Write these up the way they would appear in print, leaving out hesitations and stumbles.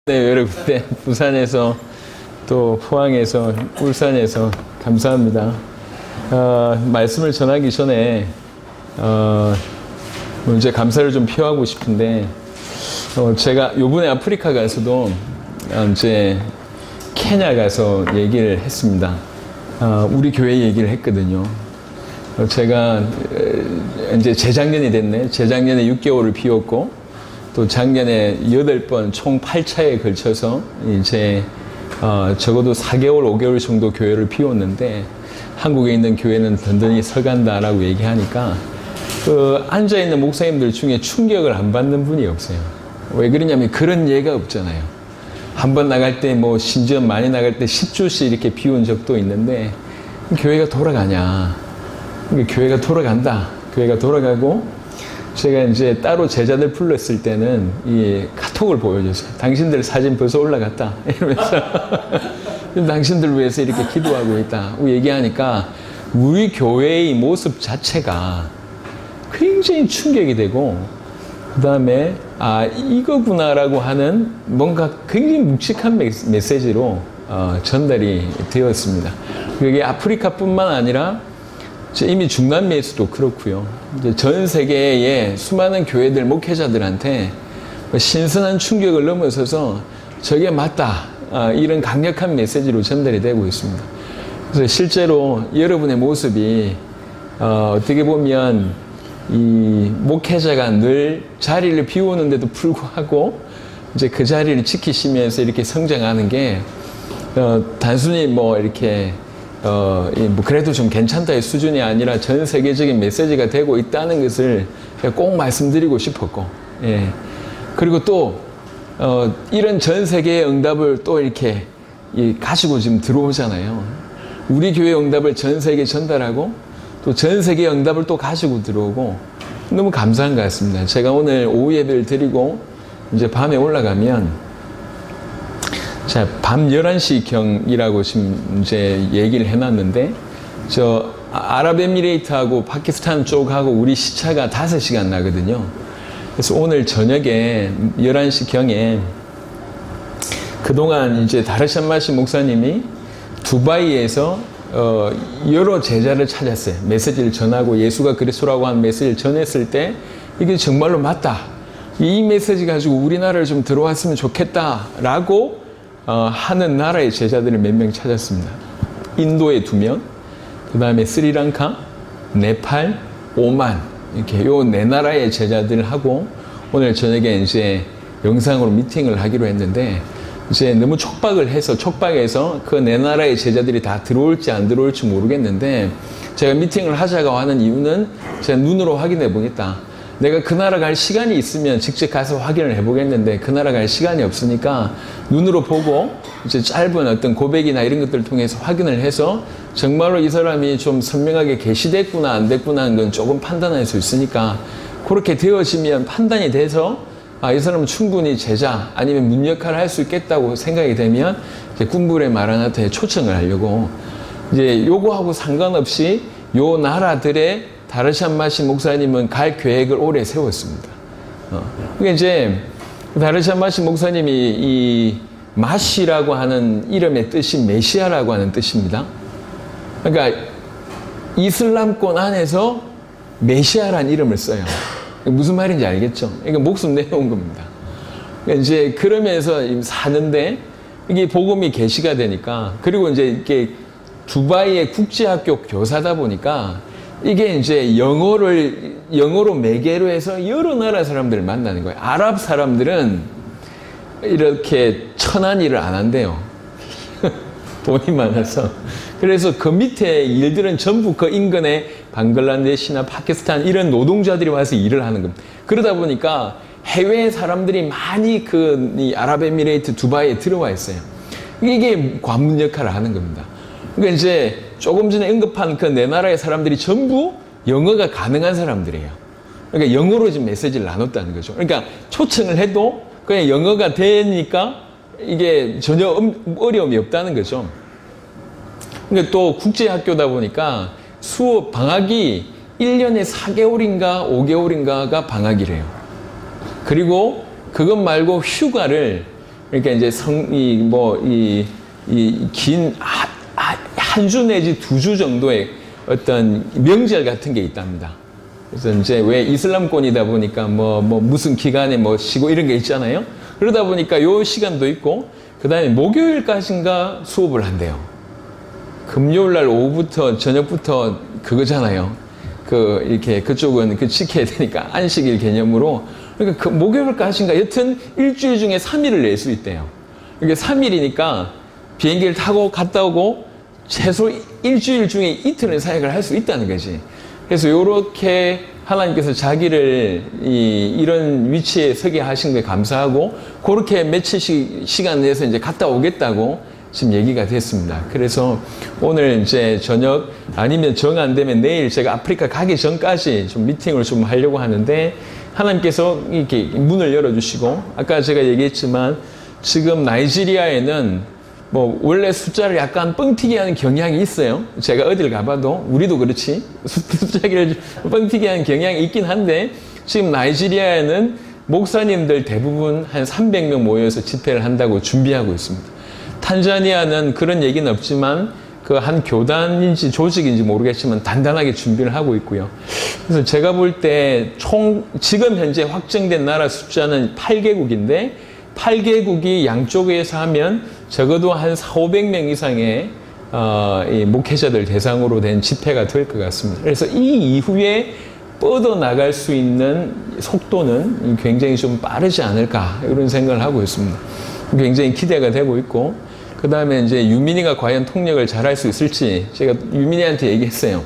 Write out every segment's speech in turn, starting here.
네, 여러분, 네, 부산에서 또 포항에서 울산에서 감사합니다. 말씀을 전하기 전에 이제 감사를 좀 표하고 싶은데 제가 요번에 아프리카 가서도 이제 케냐 가서 얘기를 했습니다. 우리 교회 얘기를 했거든요. 제가 이제 재작년이 됐네. 재작년에 6개월을 비웠고 또 작년에 8번 총 8차에 걸쳐서 이제 적어도 4개월, 5개월 정도 교회를 비웠는데 한국에 있는 교회는 든든히 서간다라고 얘기하니까 그 앉아있는 목사님들 중에 충격을 안 받는 분이 없어요. 왜 그러냐면 그런 예가 없잖아요. 한 번 나갈 때 뭐 심지어 많이 나갈 때 10주씩 이렇게 비운 적도 있는데 교회가 돌아가냐. 교회가 돌아간다. 교회가 돌아가고 제가 이제 따로 제자들 불렀을 때는 이 카톡을 보여줬어요. 당신들 사진 벌써 올라갔다. 이러면서 당신들 위해서 이렇게 기도하고 있다. 얘기하니까 우리 교회의 모습 자체가 굉장히 충격이 되고 그 다음에 이거구나라고 하는 뭔가 굉장히 묵직한 메시지로 전달이 되었습니다. 그게 아프리카뿐만 아니라 이미 중남미에서도 그렇고요. 이제 전 세계의 수많은 교회들, 목회자들한테 신선한 충격을 넘어서서 저게 맞다. 이런 강력한 메시지로 전달이 되고 있습니다. 그래서 실제로 여러분의 모습이 어떻게 보면 이 목회자가 늘 자리를 비우는데도 불구하고 이제 그 자리를 지키시면서 이렇게 성장하는 게 단순히 뭐 이렇게 뭐 그래도 좀 괜찮다의 수준이 아니라 전 세계적인 메시지가 되고 있다는 것을 꼭 말씀드리고 싶었고, 예. 그리고 또 이런 전 세계의 응답을 또 이렇게 가지고 지금 들어오잖아요. 우리 교회 응답을 전 세계에 전달하고 또 전 세계의 응답을 또 가지고 들어오고 너무 감사한 것 같습니다. 제가 오늘 오후 예배를 드리고 이제 밤에 올라가면 자, 밤 11시경이라고 지금 이제 얘기를 해놨는데, 아랍에미레이트하고 파키스탄 쪽하고 우리 시차가 5시간 나거든요. 그래서 오늘 저녁에 11시경에 그동안 이제 다르샴마시 목사님이 두바이에서 여러 제자를 찾았어요. 메시지를 전하고 예수가 그리스도라고 하는 메시지를 전했을 때 이게 정말로 맞다. 이 메시지 가지고 우리나라를 좀 들어왔으면 좋겠다라고 하는 나라의 제자들을 몇 명 찾았습니다. 인도에 2명, 그 다음에 스리랑카, 네팔, 오만, 이렇게 요 4나라의 제자들을 하고 오늘 저녁에 이제 영상으로 미팅을 하기로 했는데 이제 너무 촉박해서 그 4나라의 제자들이 다 들어올지 안 들어올지 모르겠는데 제가 미팅을 하자고 하는 이유는 제가 눈으로 확인해 보겠다. 내가 그 나라 갈 시간이 있으면 직접 가서 확인을 해보겠는데 그 나라 갈 시간이 없으니까 눈으로 보고 이제 짧은 어떤 고백이나 이런 것들을 통해서 확인을 해서 정말로 이 사람이 좀 선명하게 계시됐구나 안 됐구나 하는 건 조금 판단할 수 있으니까 그렇게 되어지면 판단이 돼서 이 사람은 충분히 제자 아니면 문 역할을 할 수 있겠다고 생각이 되면 이제 꿈불의 마라나타에 초청을 하려고 이제 요거하고 상관없이 요 나라들의 다르샴마시 목사님은 갈 계획을 오래 세웠습니다. 그게 이제 다르샴마시 목사님이 이 마시라고 하는 이름의 뜻이 메시아라고 하는 뜻입니다. 그러니까 이슬람권 안에서 메시아라는 이름을 써요. 무슨 말인지 알겠죠? 그러니까 목숨 내놓은 겁니다. 그러니까 이제 그러면서 사는데 이게 복음이 계시가 되니까 그리고 이제 이렇게 두바이의 국제학교 교사다 보니까 이게 이제 영어로 매개로 해서 여러 나라 사람들을 만나는 거예요. 아랍 사람들은 이렇게 천한 일을 안 한대요. 돈이 많아서. 그래서 그 밑에 일들은 전부 그 인근의 방글라데시나 파키스탄 이런 노동자들이 와서 일을 하는 겁니다. 그러다 보니까 해외 사람들이 많이 이 아랍에미레이트 두바이에 들어와 있어요. 이게 관문 역할을 하는 겁니다. 그러니까 이제 조금 전에 언급한 그 4나라의 사람들이 전부 영어가 가능한 사람들이에요. 그러니까 영어로 지금 메시지를 나눴다는 거죠. 그러니까 초청을 해도 그냥 영어가 되니까 이게 전혀 어려움이 없다는 거죠. 그러니까 또 국제학교다 보니까 방학이 1년에 4개월인가 5개월인가가 방학이래요. 그리고 그것 말고 휴가를 그러니까 이제 긴 한 주 내지 2주 정도의 어떤 명절 같은 게 있답니다. 그래서 이제 왜 이슬람권이다 보니까 무슨 기간에 쉬고 이런 게 있잖아요. 그러다 보니까 요 시간도 있고, 그 다음에 목요일까지인가 수업을 한대요. 금요일 날 오후부터 저녁부터 그거잖아요. 이렇게 그쪽은 지켜야 되니까 안식일 개념으로. 그러니까 목요일까지인가 여튼 일주일 중에 3일을 낼 수 있대요. 이게 3일이니까 비행기를 타고 갔다 오고 최소 일주일 중에 이틀은 사역을 할 수 있다는 거지. 그래서 요렇게 하나님께서 자기를 이런 위치에 서게 하신 게 감사하고, 그렇게 며칠 시간 내서 이제 갔다 오겠다고 지금 얘기가 됐습니다. 그래서 오늘 이제 저녁 아니면 정 안 되면 내일 제가 아프리카 가기 전까지 좀 미팅을 좀 하려고 하는데, 하나님께서 이렇게 문을 열어주시고, 아까 제가 얘기했지만 지금 나이지리아에는 원래 숫자를 약간 뻥튀기 하는 경향이 있어요. 제가 어딜 가봐도, 우리도 그렇지. 숫자를 뻥튀기 하는 경향이 있긴 한데, 지금 나이지리아에는 목사님들 대부분 한 300명 모여서 집회를 한다고 준비하고 있습니다. 탄자니아는 그런 얘기는 없지만, 한 교단인지 조직인지 모르겠지만 단단하게 준비를 하고 있고요. 그래서 제가 볼 때 지금 현재 확정된 나라 숫자는 8개국인데, 8개국이 양쪽에서 하면 적어도 한 400~500명 이상의 이 목회자들 대상으로 된 집회가 될 것 같습니다. 그래서 이 이후에 뻗어나갈 수 있는 속도는 굉장히 좀 빠르지 않을까, 이런 생각을 하고 있습니다. 굉장히 기대가 되고 있고, 그 다음에 이제 유민이가 과연 통역을 잘할 수 있을지 제가 유민이한테 얘기했어요.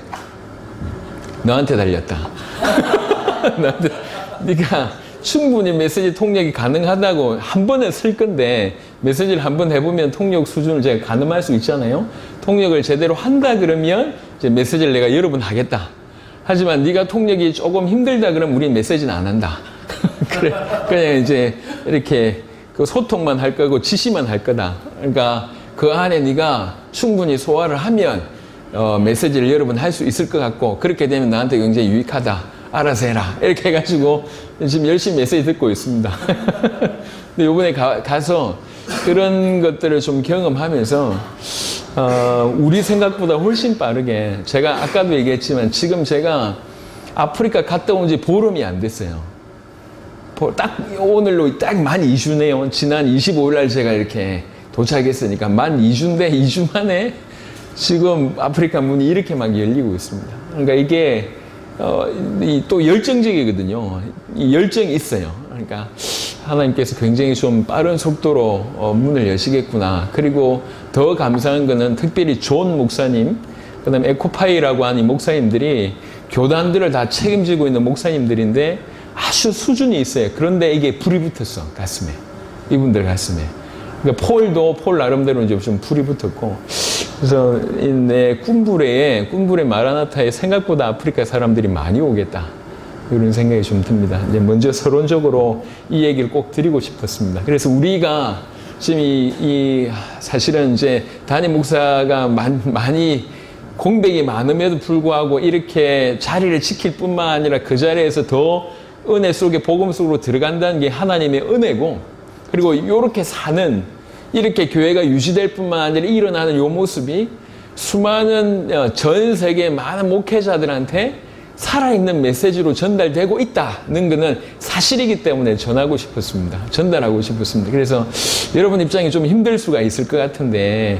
너한테 달렸다. 너한테, 네가 충분히 메시지 통역이 가능하다고 한 번에 쓸 건데, 메시지를 한 번 해보면 통역 수준을 제가 가늠할 수 있잖아요. 통역을 제대로 한다 그러면 이제 메시지를 내가 여러 번 하겠다. 하지만 네가 통역이 조금 힘들다 그러면 우린 메시지는 안 한다. 그래, 그냥 이제 이렇게 소통만 할 거고 지시만 할 거다. 그러니까 그 안에 네가 충분히 소화를 하면 메시지를 여러 번 할 수 있을 것 같고, 그렇게 되면 나한테 굉장히 유익하다. 알아서 해라. 이렇게 해가지고 지금 열심히 메시지 듣고 있습니다. 근데 이번에 가서 그런 것들을 좀 경험하면서 우리 생각보다 훨씬 빠르게, 제가 아까도 얘기했지만 지금 제가 아프리카 갔다 온 지 보름이 안 됐어요. 딱 오늘로 딱 만 2주네요. 지난 25일 날 제가 이렇게 도착했으니까 만 2주인데 2주 만에 지금 아프리카 문이 이렇게 막 열리고 있습니다. 그러니까 이게 또 열정적이거든요. 이 열정이 있어요. 그러니까 하나님께서 굉장히 좀 빠른 속도로 문을 여시겠구나. 그리고 더 감사한 거는 특별히 존 목사님, 그 다음에 에코파이라고 하는 이 목사님들이 교단들을 다 책임지고 있는 목사님들인데 아주 수준이 있어요. 그런데 이게 불이 붙었어, 가슴에. 이분들 가슴에. 그러니까 폴 나름대로 이제 좀 불이 붙었고, 그래서 내 꿈부레 마라나타에 생각보다 아프리카 사람들이 많이 오겠다, 이런 생각이 좀 듭니다. 이제 먼저 서론적으로 이 얘기를 꼭 드리고 싶었습니다. 그래서 우리가 지금 사실은 이제 담임 목사가 많이 공백이 많음에도 불구하고 이렇게 자리를 지킬 뿐만 아니라 그 자리에서 더 은혜 속에 복음 속으로 들어간다는 게 하나님의 은혜고, 그리고 이렇게 사는, 이렇게 교회가 유지될 뿐만 아니라 일어나는 이 모습이 수많은 전 세계 많은 목회자들한테 살아있는 메시지로 전달되고 있다는 것은 사실이기 때문에 전하고 싶었습니다. 전달하고 싶었습니다. 그래서 여러분 입장이 좀 힘들 수가 있을 것 같은데,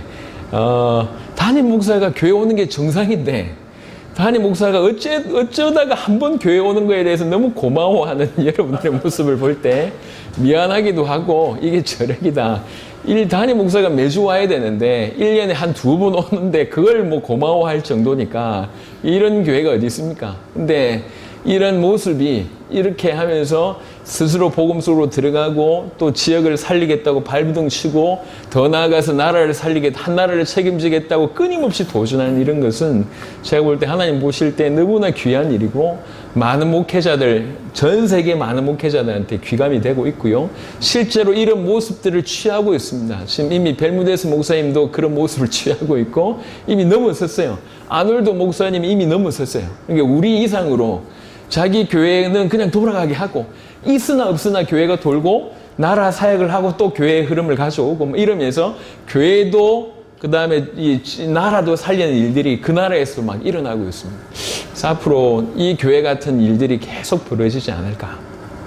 담임 목사가 교회 오는 게 정상인데, 담임 목사가 어쩌다가 한 번 교회 오는 거에 대해서 너무 고마워하는 여러분들의 모습을 볼 때 미안하기도 하고, 이게 저력이다. 담임 목사가 매주 와야 되는데 1년에 한 2번 오는데 그걸 고마워할 정도니까 이런 교회가 어디 있습니까? 근데 이런 모습이 이렇게 하면서 스스로 복음 속으로 들어가고 또 지역을 살리겠다고 발부둥 치고 더 나아가서 나라를 한 나라를 책임지겠다고 끊임없이 도전하는 이런 것은 제가 볼 때 하나님 보실 때 너무나 귀한 일이고, 많은 목회자들, 전 세계 많은 목회자들한테 귀감이 되고 있고요. 실제로 이런 모습들을 취하고 있습니다. 지금 이미 벨무데스 목사님도 그런 모습을 취하고 있고 이미 넘어섰어요. 아놀드 목사님이 이미 넘어섰어요. 그러니까 우리 이상으로 자기 교회는 그냥 돌아가게 하고 있으나 없으나 교회가 돌고 나라 사역을 하고 또 교회의 흐름을 가져오고 뭐 이러면서 교회도 그 다음에 이 나라도 살리는 일들이 그 나라에서 막 일어나고 있습니다. 그래서 앞으로 이 교회 같은 일들이 계속 벌어지지 않을까.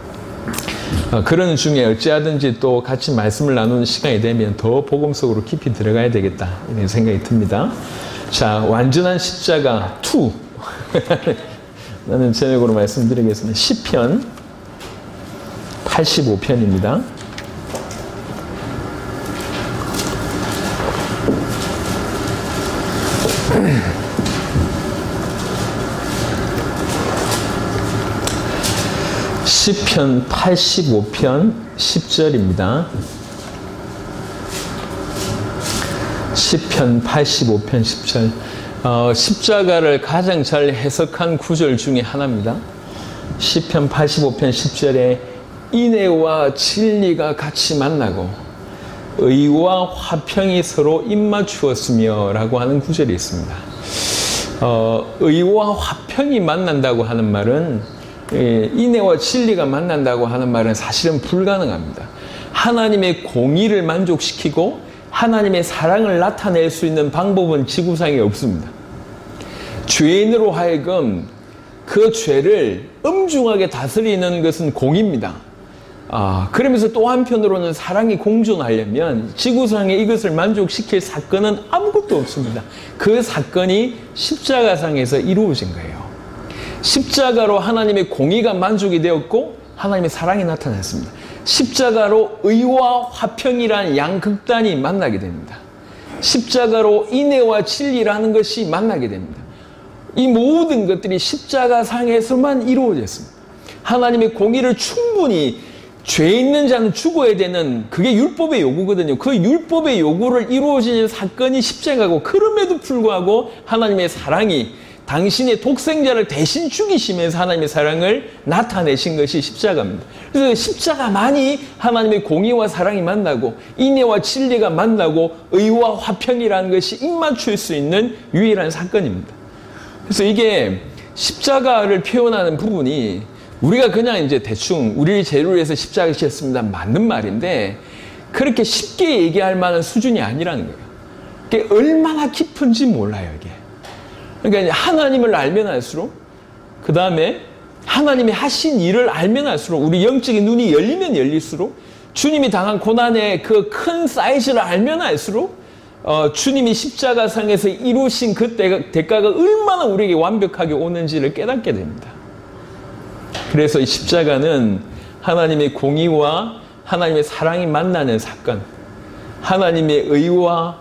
그런 중에 어찌하든지 또 같이 말씀을 나누는 시간이 되면 더 복음 속으로 깊이 들어가야 되겠다 이런 생각이 듭니다. 자, 완전한 십자가 2 나는 제목으로 말씀드리겠습니다. 시편 85편입니다. 시편 85편 10절입니다. 시편 85편 10절. 십자가를 가장 잘 해석한 구절 중에 하나입니다. 시편 85편 10절에 인애와 진리가 같이 만나고 의와 화평이 서로 입맞추었으며 라고 하는 구절이 있습니다. 의와 화평이 만난다고 하는 말은 인애와 진리가 만난다고 하는 말은 사실은 불가능합니다. 하나님의 공의를 만족시키고 하나님의 사랑을 나타낼 수 있는 방법은 지구상에 없습니다. 죄인으로 하여금 그 죄를 엄중하게 다스리는 것은 공의입니다. 그러면서 또 한편으로는 사랑이 공존하려면 지구상에 이것을 만족시킬 사건은 아무것도 없습니다. 그 사건이 십자가상에서 이루어진 거예요. 십자가로 하나님의 공의가 만족이 되었고 하나님의 사랑이 나타났습니다. 십자가로 의와 화평이라는 양극단이 만나게 됩니다. 십자가로 인애와 진리라는 것이 만나게 됩니다. 이 모든 것들이 십자가상에서만 이루어졌습니다. 하나님의 공의를 충분히 죄 있는 자는 죽어야 되는 그게 율법의 요구거든요. 그 율법의 요구를 이루어지는 사건이 십자가고 그럼에도 불구하고 하나님의 사랑이 당신의 독생자를 대신 죽이시면서 하나님의 사랑을 나타내신 것이 십자가입니다. 그래서 십자가만이 하나님의 공의와 사랑이 만나고 인애와 진리가 만나고 의와 화평이라는 것이 입맞출 수 있는 유일한 사건입니다. 그래서 이게 십자가를 표현하는 부분이 우리가 그냥 이제 대충 우리 재료를 해서 십자가 지었습니다. 맞는 말인데 그렇게 쉽게 얘기할 만한 수준이 아니라는 거예요. 그게 얼마나 깊은지 몰라요, 이게. 그러니까 하나님을 알면 알수록 그 다음에 하나님이 하신 일을 알면 알수록 우리 영적인 눈이 열리면 열릴수록 주님이 당한 고난의 그 큰 사이즈를 알면 알수록 주님이 십자가상에서 이루신 그 대가가 얼마나 우리에게 완벽하게 오는지를 깨닫게 됩니다. 그래서 이 십자가는 하나님의 공의와 하나님의 사랑이 만나는 사건, 하나님의 의와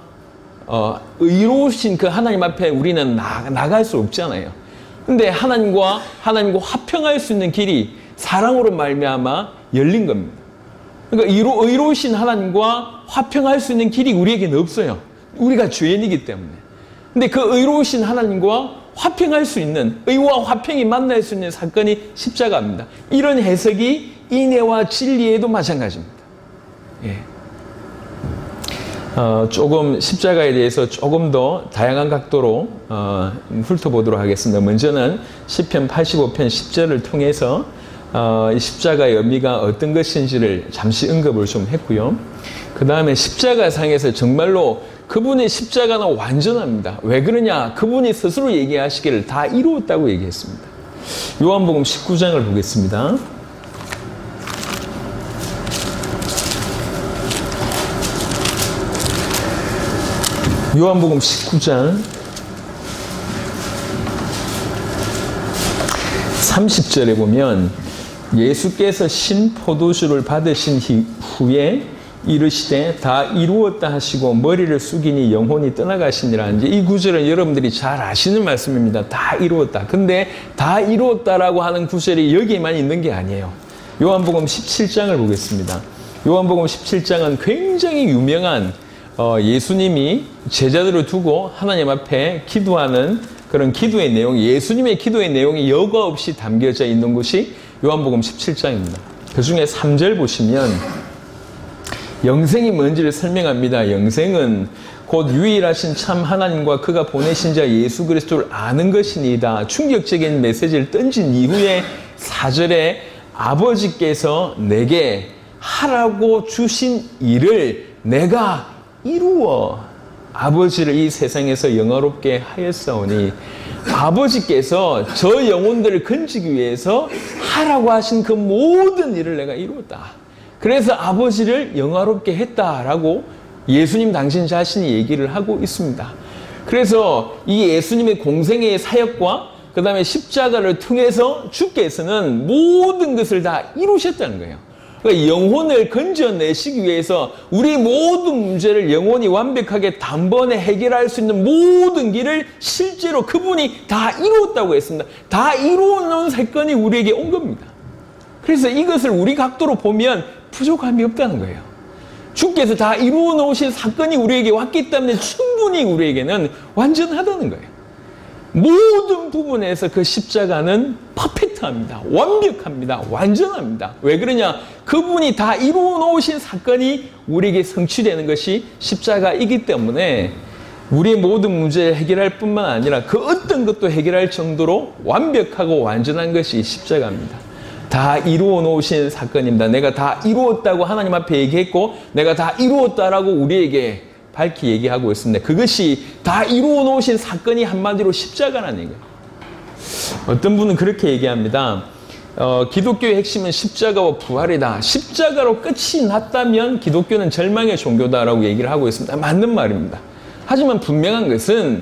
의로우신 그 하나님 앞에 우리는 나갈 수 없잖아요. 근데 하나님과 화평할 수 있는 길이 사랑으로 말미암아 열린 겁니다. 그러니까 의로우신 하나님과 화평할 수 있는 길이 우리에게는 없어요. 우리가 죄인이기 때문에. 근데 그 의로우신 하나님과 화평할 수 있는, 의와 화평이 만날 수 있는 사건이 십자가입니다. 이런 해석이 인애와 진리에도 마찬가지입니다. 예. 조금 십자가에 대해서 조금 더 다양한 각도로 훑어보도록 하겠습니다. 먼저는 시편 85편 10절을 통해서 이 십자가의 의미가 어떤 것인지를 잠시 언급을 좀 했고요. 그 다음에 십자가상에서 정말로 그분의 십자가는 완전합니다. 왜 그러냐? 그분이 스스로 얘기하시기를 다 이루었다고 얘기했습니다. 요한복음 19장을 보겠습니다. 요한복음 19장 30절에 보면 예수께서 신 포도주를 받으신 후에 이르시되 다 이루었다 하시고 머리를 숙이니 영혼이 떠나가시니라. 이제 이 구절은 여러분들이 잘 아시는 말씀입니다. 다 이루었다. 근데 다 이루었다라고 하는 구절이 여기에만 있는 게 아니에요. 요한복음 17장을 보겠습니다. 요한복음 17장은 굉장히 유명한 예수님이 제자들을 두고 하나님 앞에 기도하는 그런 기도의 내용, 예수님의 기도의 내용이 여과 없이 담겨져 있는 곳이 요한복음 17장입니다. 그 중에 3절 보시면 영생이 뭔지를 설명합니다. 영생은 곧 유일하신 참 하나님과 그가 보내신 자 예수 그리스도를 아는 것이니이다. 충격적인 메시지를 던진 이후에 4절에 아버지께서 내게 하라고 주신 일을 내가 이루어 아버지를 이 세상에서 영화롭게 하였사오니 아버지께서 저 영혼들을 건지기 위해서 하라고 하신 그 모든 일을 내가 이루었다. 그래서 아버지를 영화롭게 했다라고 예수님 당신 자신이 얘기를 하고 있습니다. 그래서 이 예수님의 공생애의 사역과 그 다음에 십자가를 통해서 주께서는 모든 것을 다 이루셨다는 거예요. 그러니까 영혼을 건져내시기 위해서 우리 모든 문제를 영혼이 완벽하게 단번에 해결할 수 있는 모든 길을 실제로 그분이 다 이루었다고 했습니다. 다 이루어놓은 사건이 우리에게 온 겁니다. 그래서 이것을 우리 각도로 보면 부족함이 없다는 거예요. 주께서 다 이루어 놓으신 사건이 우리에게 왔기 때문에 충분히 우리에게는 완전하다는 거예요. 모든 부분에서 그 십자가는 퍼펙트합니다. 완벽합니다. 완전합니다. 왜 그러냐? 그분이 다 이루어 놓으신 사건이 우리에게 성취되는 것이 십자가이기 때문에 우리의 모든 문제를 해결할 뿐만 아니라 그 어떤 것도 해결할 정도로 완벽하고 완전한 것이 십자가입니다. 다 이루어 놓으신 사건입니다. 내가 다 이루었다고 하나님 앞에 얘기했고 내가 다 이루었다라고 우리에게 밝히 얘기하고 있습니다. 그것이 다 이루어 놓으신 사건이 한마디로 십자가라는 얘기예요. 어떤 분은 그렇게 얘기합니다. 기독교의 핵심은 십자가와 부활이다. 십자가로 끝이 났다면 기독교는 절망의 종교다라고 얘기를 하고 있습니다. 맞는 말입니다. 하지만 분명한 것은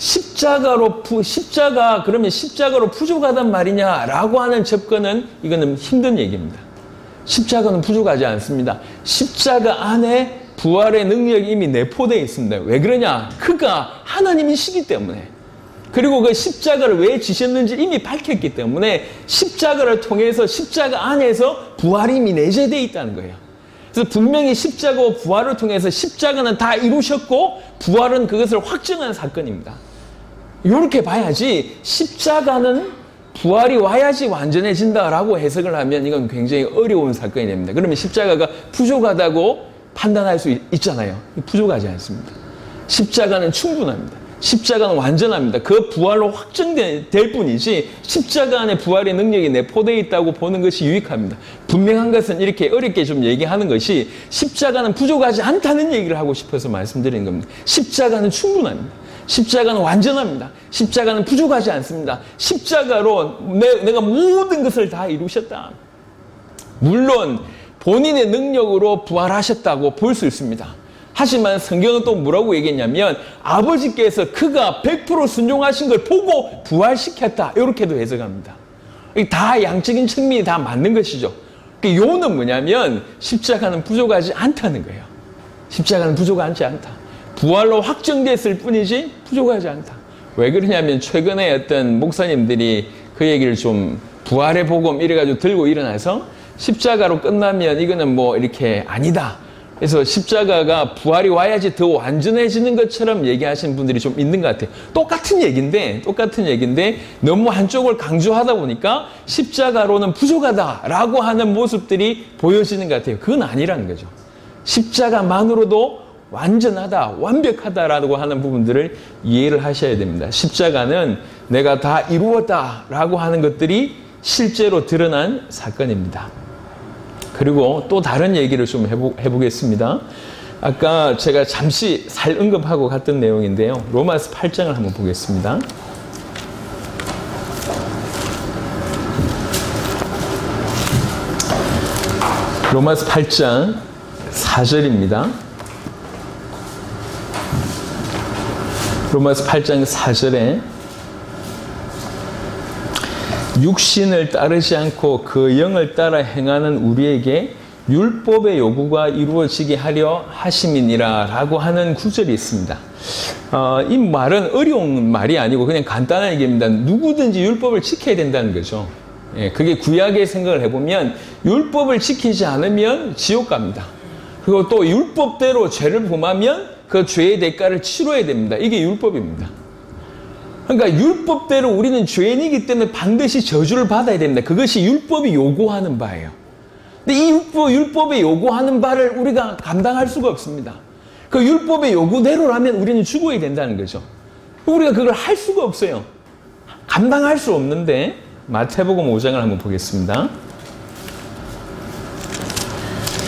그러면 십자가로 부족하단 말이냐라고 하는 접근은 이거는 힘든 얘기입니다. 십자가는 부족하지 않습니다. 십자가 안에 부활의 능력이 이미 내포되어 있습니다. 왜 그러냐? 그가 하나님이시기 때문에. 그리고 그 십자가를 왜 지셨는지 이미 밝혔기 때문에 십자가를 통해서 십자가 안에서 부활이 이미 내재되어 있다는 거예요. 그래서 분명히 십자가와 부활을 통해서 십자가는 다 이루셨고 부활은 그것을 확증한 사건입니다. 이렇게 봐야지 십자가는 부활이 와야지 완전해진다라고 해석을 하면 이건 굉장히 어려운 사건이 됩니다. 그러면 십자가가 부족하다고 판단할 수 있잖아요. 부족하지 않습니다. 십자가는 충분합니다. 십자가는 완전합니다. 그 부활로 확정될 뿐이지 십자가 안에 부활의 능력이 내포되어 있다고 보는 것이 유익합니다. 분명한 것은 이렇게 어렵게 좀 얘기하는 것이 십자가는 부족하지 않다는 얘기를 하고 싶어서 말씀드리는 겁니다. 십자가는 충분합니다. 십자가는 완전합니다. 십자가는 부족하지 않습니다. 십자가로 내가 모든 것을 다 이루셨다. 물론 본인의 능력으로 부활하셨다고 볼 수 있습니다. 하지만 성경은 또 뭐라고 얘기했냐면 아버지께서 그가 100% 순종하신 걸 보고 부활시켰다. 이렇게도 해석합니다. 다 양적인 측면이 다 맞는 것이죠. 요는 뭐냐면 십자가는 부족하지 않다는 거예요. 십자가는 부족하지 않다. 부활로 확정됐을 뿐이지 부족하지 않다. 왜 그러냐면 최근에 어떤 목사님들이 그 얘기를 좀 부활의 복음 이래가지고 들고 일어나서 십자가로 끝나면 이거는 뭐 이렇게 아니다. 그래서 십자가가 부활이 와야지 더 완전해지는 것처럼 얘기하시는 분들이 좀 있는 것 같아요. 똑같은 얘기인데 너무 한쪽을 강조하다 보니까 십자가로는 부족하다라고 하는 모습들이 보여지는 것 같아요. 그건 아니라는 거죠. 십자가만으로도 완전하다, 완벽하다라고 하는 부분들을 이해를 하셔야 됩니다. 십자가는 내가 다 이루었다라고 하는 것들이 실제로 드러난 사건입니다. 그리고 또 다른 얘기를 좀 해보겠습니다. 아까 제가 잠시 언급하고 갔던 내용인데요. 로마서 8장을 한번 보겠습니다. 로마서 8장 4절입니다. 로마서 8장 4절에 육신을 따르지 않고 그 영을 따라 행하는 우리에게 율법의 요구가 이루어지게 하려 하심이니라 라고 하는 구절이 있습니다. 이 말은 어려운 말이 아니고 그냥 간단한 얘기입니다. 누구든지 율법을 지켜야 된다는 거죠. 그게 구약의 생각을 해보면 율법을 지키지 않으면 지옥 갑니다. 그리고 또 율법대로 죄를 범하면 그 죄의 대가를 치러야 됩니다. 이게 율법입니다. 그러니까 율법대로 우리는 죄인이기 때문에 반드시 저주를 받아야 됩니다. 그것이 율법이 요구하는 바예요. 근데 이 율법이 요구하는 바를 우리가 감당할 수가 없습니다. 그 율법의 요구대로라면 우리는 죽어야 된다는 거죠. 우리가 그걸 할 수가 없어요. 감당할 수 없는데 마태복음 5장을 한번 보겠습니다.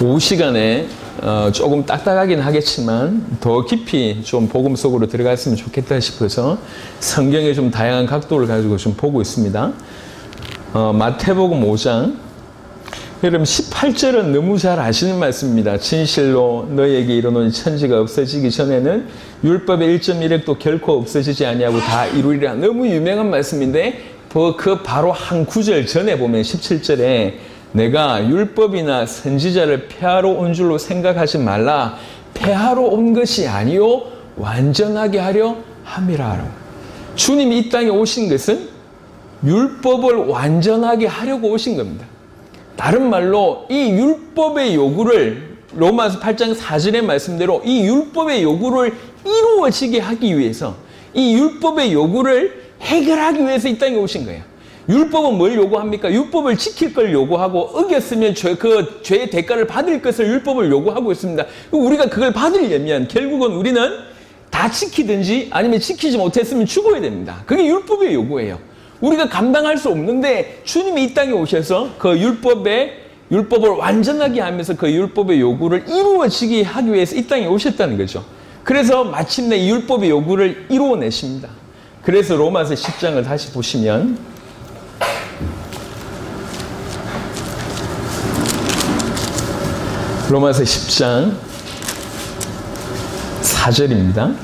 오후 시간에 조금 딱딱하긴 하겠지만 더 깊이 좀 복음 속으로 들어갔으면 좋겠다 싶어서 성경의 좀 다양한 각도를 가지고 좀 보고 있습니다. 마태복음 5장 여러분 18절은 너무 잘 아시는 말씀입니다. 진실로 너희에게 이르노니 천지가 없어지기 전에는 율법의 1.1획도 결코 없어지지 아니하고 다 이루리라. 너무 유명한 말씀인데 그 바로 한 구절 전에 보면 17절에 내가 율법이나 선지자를 폐하러 온 줄로 생각하지 말라. 폐하러 온 것이 아니요 완전하게 하려 함이라. 주님이 이 땅에 오신 것은 율법을 완전하게 하려고 오신 겁니다. 다른 말로 이 율법의 요구를 로마서 8장 4절의 말씀대로 이 율법의 요구를 이루어지게 하기 위해서 이 율법의 요구를 해결하기 위해서 이 땅에 오신 거예요. 율법은 뭘 요구합니까? 율법을 지킬 걸 요구하고 어겼으면 그 죄의 대가를 받을 것을 율법을 요구하고 있습니다. 우리가 그걸 받으려면 결국은 우리는 다 지키든지 아니면 지키지 못했으면 죽어야 됩니다. 그게 율법의 요구예요. 우리가 감당할 수 없는데 주님이 이 땅에 오셔서 그 율법을 완전하게 하면서 그 율법의 요구를 이루어지게 하기 위해서 이 땅에 오셨다는 거죠. 그래서 마침내 이 율법의 요구를 이루어내십니다. 그래서 로마서 10장을 다시 보시면 로마서 10장 4절입니다.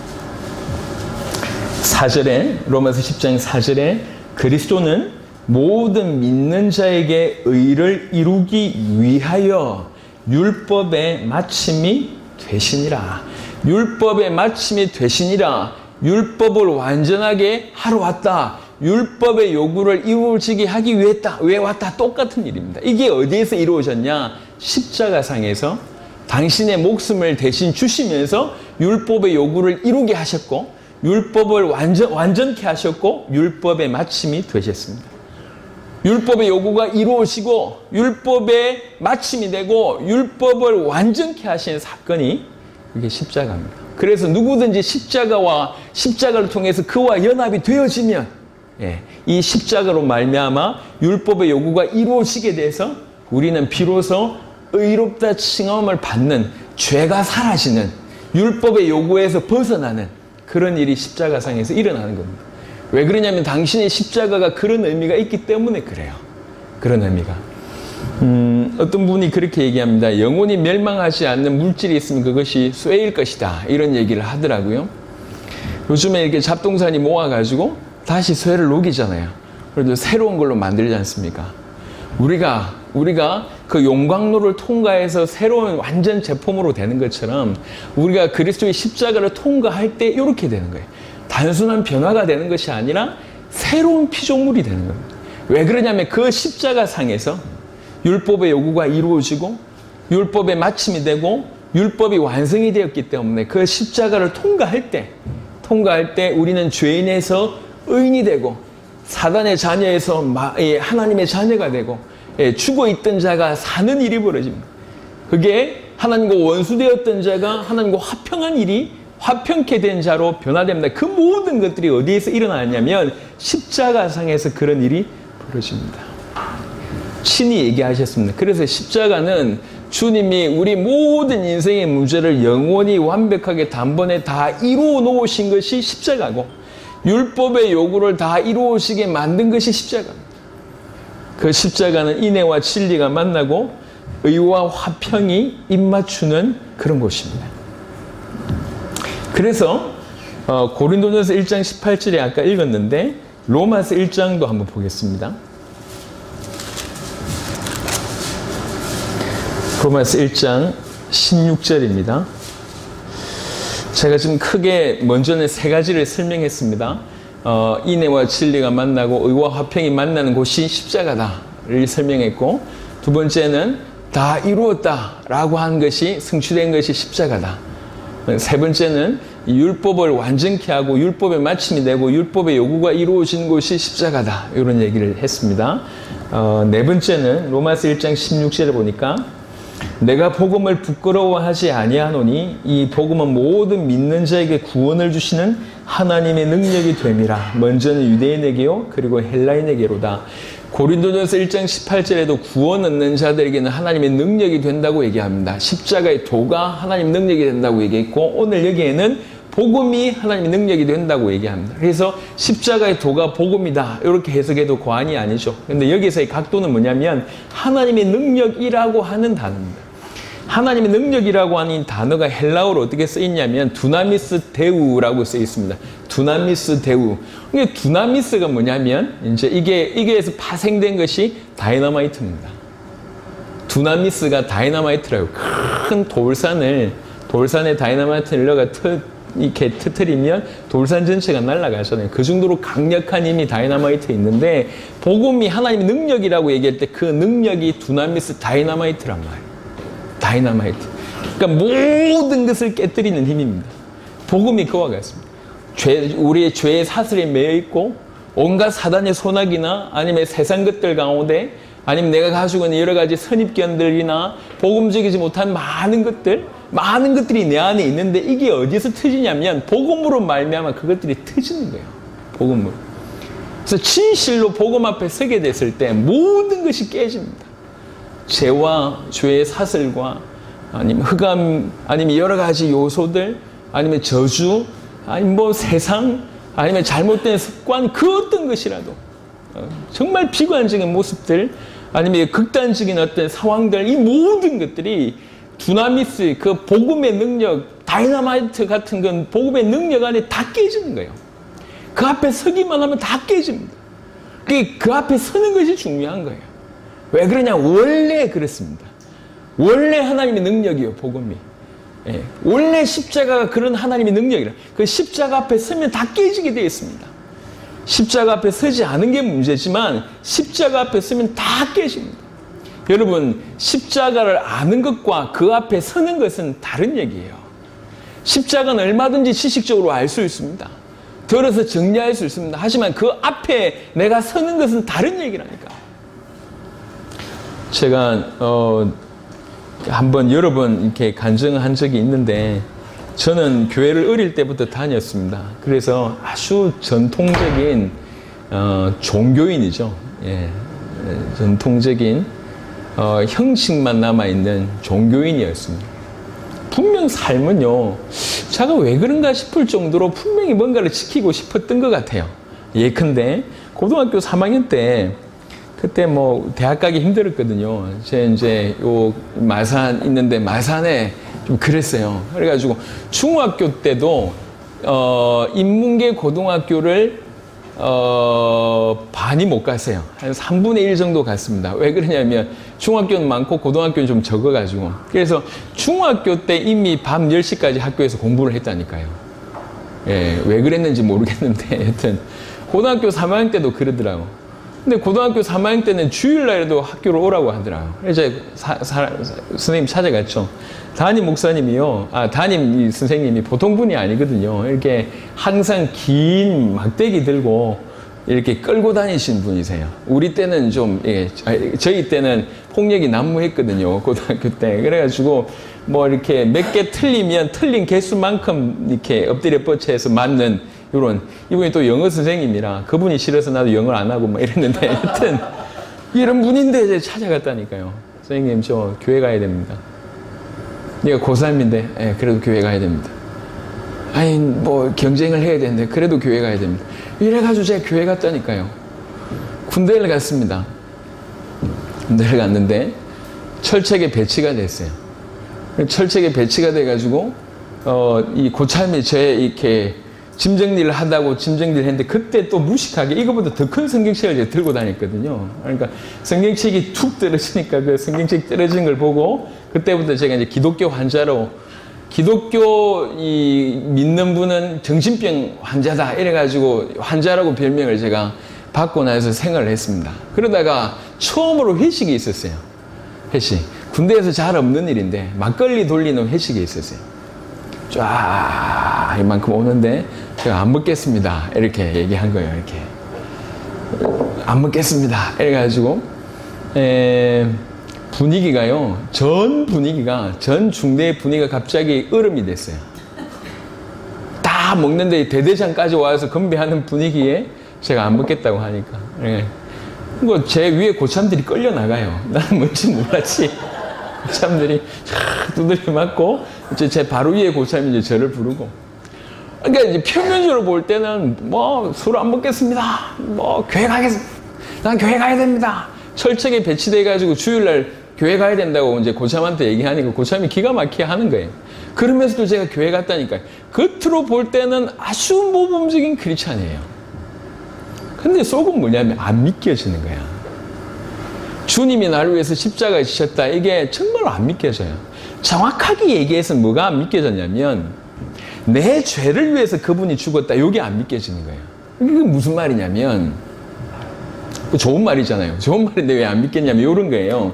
4절에 로마서 10장 4절에 그리스도는 모든 믿는 자에게 의를 이루기 위하여 율법의 마침이 되시니라. 율법의 마침이 되시니라. 율법을 완전하게 하러 왔다. 율법의 요구를 이루어지게 하기 위해 왔다. 똑같은 일입니다. 이게 어디에서 이루어졌냐? 십자가상에서 당신의 목숨을 대신 주시면서 율법의 요구를 이루게 하셨고 율법을 완전케 하셨고 율법의 마침이 되셨습니다. 율법의 요구가 이루어지고 율법의 마침이 되고 율법을 완전케 하신 사건이 이게 십자가입니다. 그래서 누구든지 십자가를 통해서 그와 연합이 되어지면 이 십자가로 말미암아 율법의 요구가 이루어지게 돼서 우리는 비로소 의롭다 칭함을 받는 죄가 사라지는 율법의 요구에서 벗어나는 그런 일이 십자가상에서 일어나는 겁니다. 왜 그러냐면 당신의 십자가가 그런 의미가 있기 때문에 그래요. 그런 의미가. 어떤 분이 그렇게 얘기합니다. 영혼이 멸망하지 않는 물질이 있으면 그것이 쇠일 것이다. 이런 얘기를 하더라고요. 요즘에 이렇게 잡동사니 모아가지고 다시 쇠를 녹이잖아요. 그래도 새로운 걸로 만들지 않습니까? 우리가 그 용광로를 통과해서 새로운 완전 제품으로 되는 것처럼 우리가 그리스도의 십자가를 통과할 때 이렇게 되는 거예요. 단순한 변화가 되는 것이 아니라 새로운 피조물이 되는 겁니다. 왜 그러냐면 그 십자가상에서 율법의 요구가 이루어지고 율법의 마침이 되고 율법이 완성이 되었기 때문에 그 십자가를 통과할 때 우리는 죄인에서 의인이 되고 사단의 자녀에서 하나님의 자녀가 되고 죽어있던 자가 사는 일이 벌어집니다. 그게 하나님과 원수되었던 자가 하나님과 화평케 된 자로 변화됩니다. 그 모든 것들이 어디에서 일어나냐면 십자가상에서 그런 일이 벌어집니다. 친히 얘기하셨습니다. 그래서 십자가는 주님이 우리 모든 인생의 문제를 영원히 완벽하게 단번에 다 이루어 놓으신 것이 십자가고 율법의 요구를 다 이루어지게 만든 것이 십자가입니다. 그 십자가는 인애와 진리가 만나고 의와 화평이 입맞추는 그런 곳입니다. 그래서 고린도전서 1장 18절에 아까 읽었는데 로마서 1장도 한번 보겠습니다. 로마서 1장 16절입니다. 제가 지금 크게 먼저는 세 가지를 설명했습니다. 인애와 진리가 만나고 의와 화평이 만나는 곳이 십자가다를 설명했고, 두 번째는 다 이루었다라고 한 것이 성취된 것이 십자가다. 세 번째는 율법을 완전케 하고 율법의 마침이 되고 율법의 요구가 이루어지는 곳이 십자가다. 이런 얘기를 했습니다. 네 번째는 로마서 1장 16절에 보니까 내가 복음을 부끄러워하지 아니하노니 이 복음은 모든 믿는 자에게 구원을 주시는 하나님의 능력이 됨이라. 먼저는 유대인에게요 그리고 헬라인에게로다. 고린도전서 1장 18절에도 구원 얻는 자들에게는 하나님의 능력이 된다고 얘기합니다. 십자가의 도가 하나님 능력이 된다고 얘기했고, 오늘 여기에는 복음이 하나님의 능력이 된다고 얘기합니다. 그래서 십자가의 도가 복음이다, 이렇게 해석해도 과언이 아니죠. 그런데 여기서의 각도는 뭐냐면 하나님의 능력이라고 하는 단어입니다. 하나님의 능력이라고 하는 단어가 헬라어로 어떻게 쓰였냐면 두나미스 데우라고 쓰여 있습니다. 두나미스 데우. 이게 두나미스가 뭐냐면 이제 이게에서 파생된 것이 다이너마이트입니다. 두나미스가 다이너마이트라고, 큰 돌산에 다이너마이트를 넣어가 이렇게 터뜨리면 돌산 전체가 날아가잖아요. 그 정도로 강력한 힘이 다이너마이트에 있는데, 복음이 하나님의 능력이라고 얘기할 때 그 능력이 두나미스 다이너마이트란 말이에요. 다이너마이트. 그러니까 모든 것을 깨뜨리는 힘입니다. 복음이 그와 같습니다. 우리의 죄의 사슬에 매여 있고, 온갖 사단의 소나기나 아니면 세상 것들 가운데, 아니면 내가 가지고 있는 여러 가지 선입견들이나 복음적이지 못한 많은 것들이 내 안에 있는데, 이게 어디서 터지냐면 복음으로 말미암아 그것들이 터지는 거예요. 복음으로. 그래서 진실로 복음 앞에 서게 됐을 때 모든 것이 깨집니다. 죄와 죄의 사슬과 아니면 흑암, 아니면 여러 가지 요소들, 아니면 저주, 아니면 뭐 세상, 아니면 잘못된 습관, 그 어떤 것이라도 정말 비관적인 모습들, 아니면 극단적인 어떤 상황들, 이 모든 것들이 두나미스, 그 복음의 능력, 다이너마이트 같은 건 복음의 능력 안에 다 깨지는 거예요. 그 앞에 서기만 하면 다 깨집니다. 그 앞에 서는 것이 중요한 거예요. 왜 그러냐? 원래 그렇습니다. 원래 하나님의 능력이에요, 복음이. 예. 원래 십자가가 그런 하나님의 능력이라. 그 십자가 앞에 서면 다 깨지게 되어 있습니다. 십자가 앞에 서지 않은 게 문제지만 십자가 앞에 서면 다 깨집니다. 여러분, 십자가를 아는 것과 그 앞에 서는 것은 다른 얘기예요. 십자가는 얼마든지 지식적으로 알 수 있습니다. 들어서 정리할 수 있습니다. 하지만 그 앞에 내가 서는 것은 다른 얘기라니까. 제가 한번 여러 번 이렇게 간증한 적이 있는데, 저는 교회를 어릴 때부터 다녔습니다. 그래서 아주 전통적인 종교인이죠. 예, 전통적인 형식만 남아있는 종교인이었습니다. 분명 삶은요, 제가 왜 그런가 싶을 정도로 분명히 뭔가를 지키고 싶었던 것 같아요. 예컨대 고등학교 3학년 때, 그때 뭐 대학 가기 힘들었거든요. 제 이제 요 마산 있는데 마산에 좀 그랬어요. 그래가지고 중학교 때도 인문계 고등학교를 반이 못 갔어요. 한 3분의 1 정도 갔습니다. 왜 그러냐면 중학교는 많고 고등학교는 좀 적어가지고. 그래서 중학교 때 이미 밤 10시까지 학교에서 공부를 했다니까요. 예, 왜 그랬는지 모르겠는데 하여튼 고등학교 3학년 때도 그러더라고. 근데 고등학교 3학년 때는 주일날에도 학교로 오라고 하더라고요. 이제 선생님 찾아갔죠. 담임 목사님이요. 담임 선생님이 보통 분이 아니거든요. 이렇게 항상 긴 막대기 들고 이렇게 끌고 다니신 분이세요. 우리 때는 좀, 저희 때는 폭력이 난무했거든요. 고등학교 때. 그래가지고 뭐 이렇게 몇 개 틀리면 틀린 개수만큼 이렇게 엎드려 뻗쳐서 맞는 이분이 또 영어 선생님이라 그분이 싫어서 나도 영어를 안 하고 뭐 이랬는데 하여튼 이런 분인데 이제 찾아갔다니까요. 선생님, 저 교회 가야 됩니다. 내가 고3인데 그래도 교회 가야 됩니다. 아니 뭐 경쟁을 해야 되는데 그래도 교회 가야 됩니다. 이래가지고 제가 교회 갔다니까요. 군대를 갔습니다. 군대를 갔는데 철책에 배치가 됐어요. 철책에 배치가 돼가지고 이 고참이 제 이렇게 짐 정리를 하다고 짐 정리를 했는데, 그때 또 무식하게 이거보다 더 큰 성경책을 제가 들고 다녔거든요. 그러니까 성경책이 툭 떨어지니까 그 성경책 떨어진 걸 보고 그때부터 제가 이제 기독교 환자로, 기독교 믿는 분은 정신병 환자다 이래가지고 환자라고 별명을 제가 받고 나서 생활을 했습니다. 그러다가 처음으로 회식이 있었어요. 회식. 군대에서 잘 없는 일인데 막걸리 돌리는 회식이 있었어요. 쫙 이만큼 오는데 제가 안 먹겠습니다 이렇게 얘기한 거예요. 이렇게 안 먹겠습니다 이래가지고 분위기가요, 전 중대의 분위기가 갑자기 얼음이 됐어요. 다 먹는데 대대장까지 와서 건배하는 분위기에 제가 안 먹겠다고 하니까 제 위에 고참들이 끌려 나가요. 나는 뭔지 몰랐지. 고참들이 두드려 맞고 제 바로 위에 고참이 이제 저를 부르고. 그러니까 이제 표면적으로 볼 때는 뭐 술 안 먹겠습니다. 뭐 교회 가겠습니다. 난 교회 가야 됩니다. 철책에 배치돼 가지고 주일날 교회 가야 된다고 이제 고참한테 얘기하니까 고참이 기가 막히게 하는 거예요. 그러면서도 제가 교회 갔다니까요. 겉으로 볼 때는 아주 모범적인 크리스찬이에요. 근데 속은 뭐냐면 안 믿겨지는 거야. 주님이 나를 위해서 십자가에 지셨다. 이게 정말 안 믿겨져요. 정확하게 얘기해서 뭐가 안 믿겨졌냐면 내 죄를 위해서 그분이 죽었다. 이게 안 믿겨지는 거예요. 이게 무슨 말이냐면 좋은 말이잖아요. 좋은 말인데 왜 안 믿겠냐면 이런 거예요.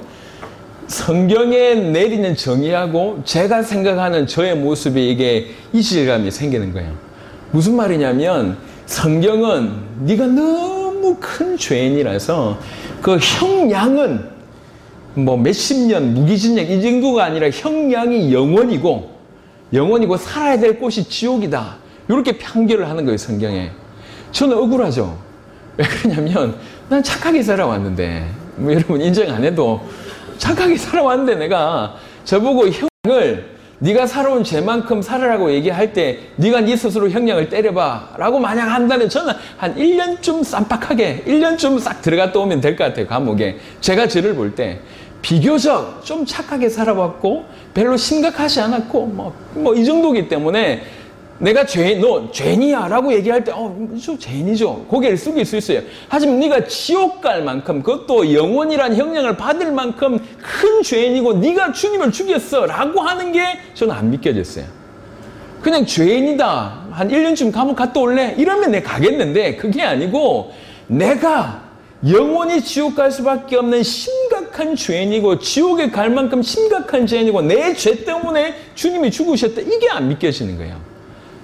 성경에 내리는 정의하고 제가 생각하는 저의 모습이 이게 이질감이 생기는 거예요. 무슨 말이냐면 성경은 네가 너무 큰 죄인이라서 그 형량은 뭐 몇십 년 무기징역 이 정도가 아니라 형량이 영원이고 살아야 될 곳이 지옥이다. 이렇게 판결을 하는 거예요, 성경에. 저는 억울하죠. 왜 그러냐면 난 착하게 살아왔는데 뭐 여러분 인정 안 해도 착하게 살아왔는데 내가 저보고 형량을 네가 살아온 죄만큼 살아라고 얘기할 때 네가 네 스스로 형량을 때려봐 라고 만약 한다면 저는 한 1년쯤 쌈박하게 1년쯤 싹 들어갔다 오면 될 것 같아요. 감옥에. 제가 저를 볼 때 비교적 좀 착하게 살아왔고 별로 심각하지 않았고 뭐 이 정도이기 때문에 내가 너 죄인이야 라고 얘기할 때 저 죄인이죠. 고개를 숙일 수 있어요. 하지만 네가 지옥 갈 만큼 그것도 영원이란 형량을 받을 만큼 큰 죄인이고 네가 주님을 죽였어 라고 하는 게 저는 안 믿겨졌어요. 그냥 죄인이다. 한 1년쯤 감옥 갔다 올래? 이러면 내가 가겠는데 그게 아니고 내가 영원히 지옥 갈 수밖에 없는 심각한 죄인이고 지옥에 갈 만큼 심각한 죄인이고 내 죄 때문에 주님이 죽으셨다. 이게 안 믿겨지는 거예요.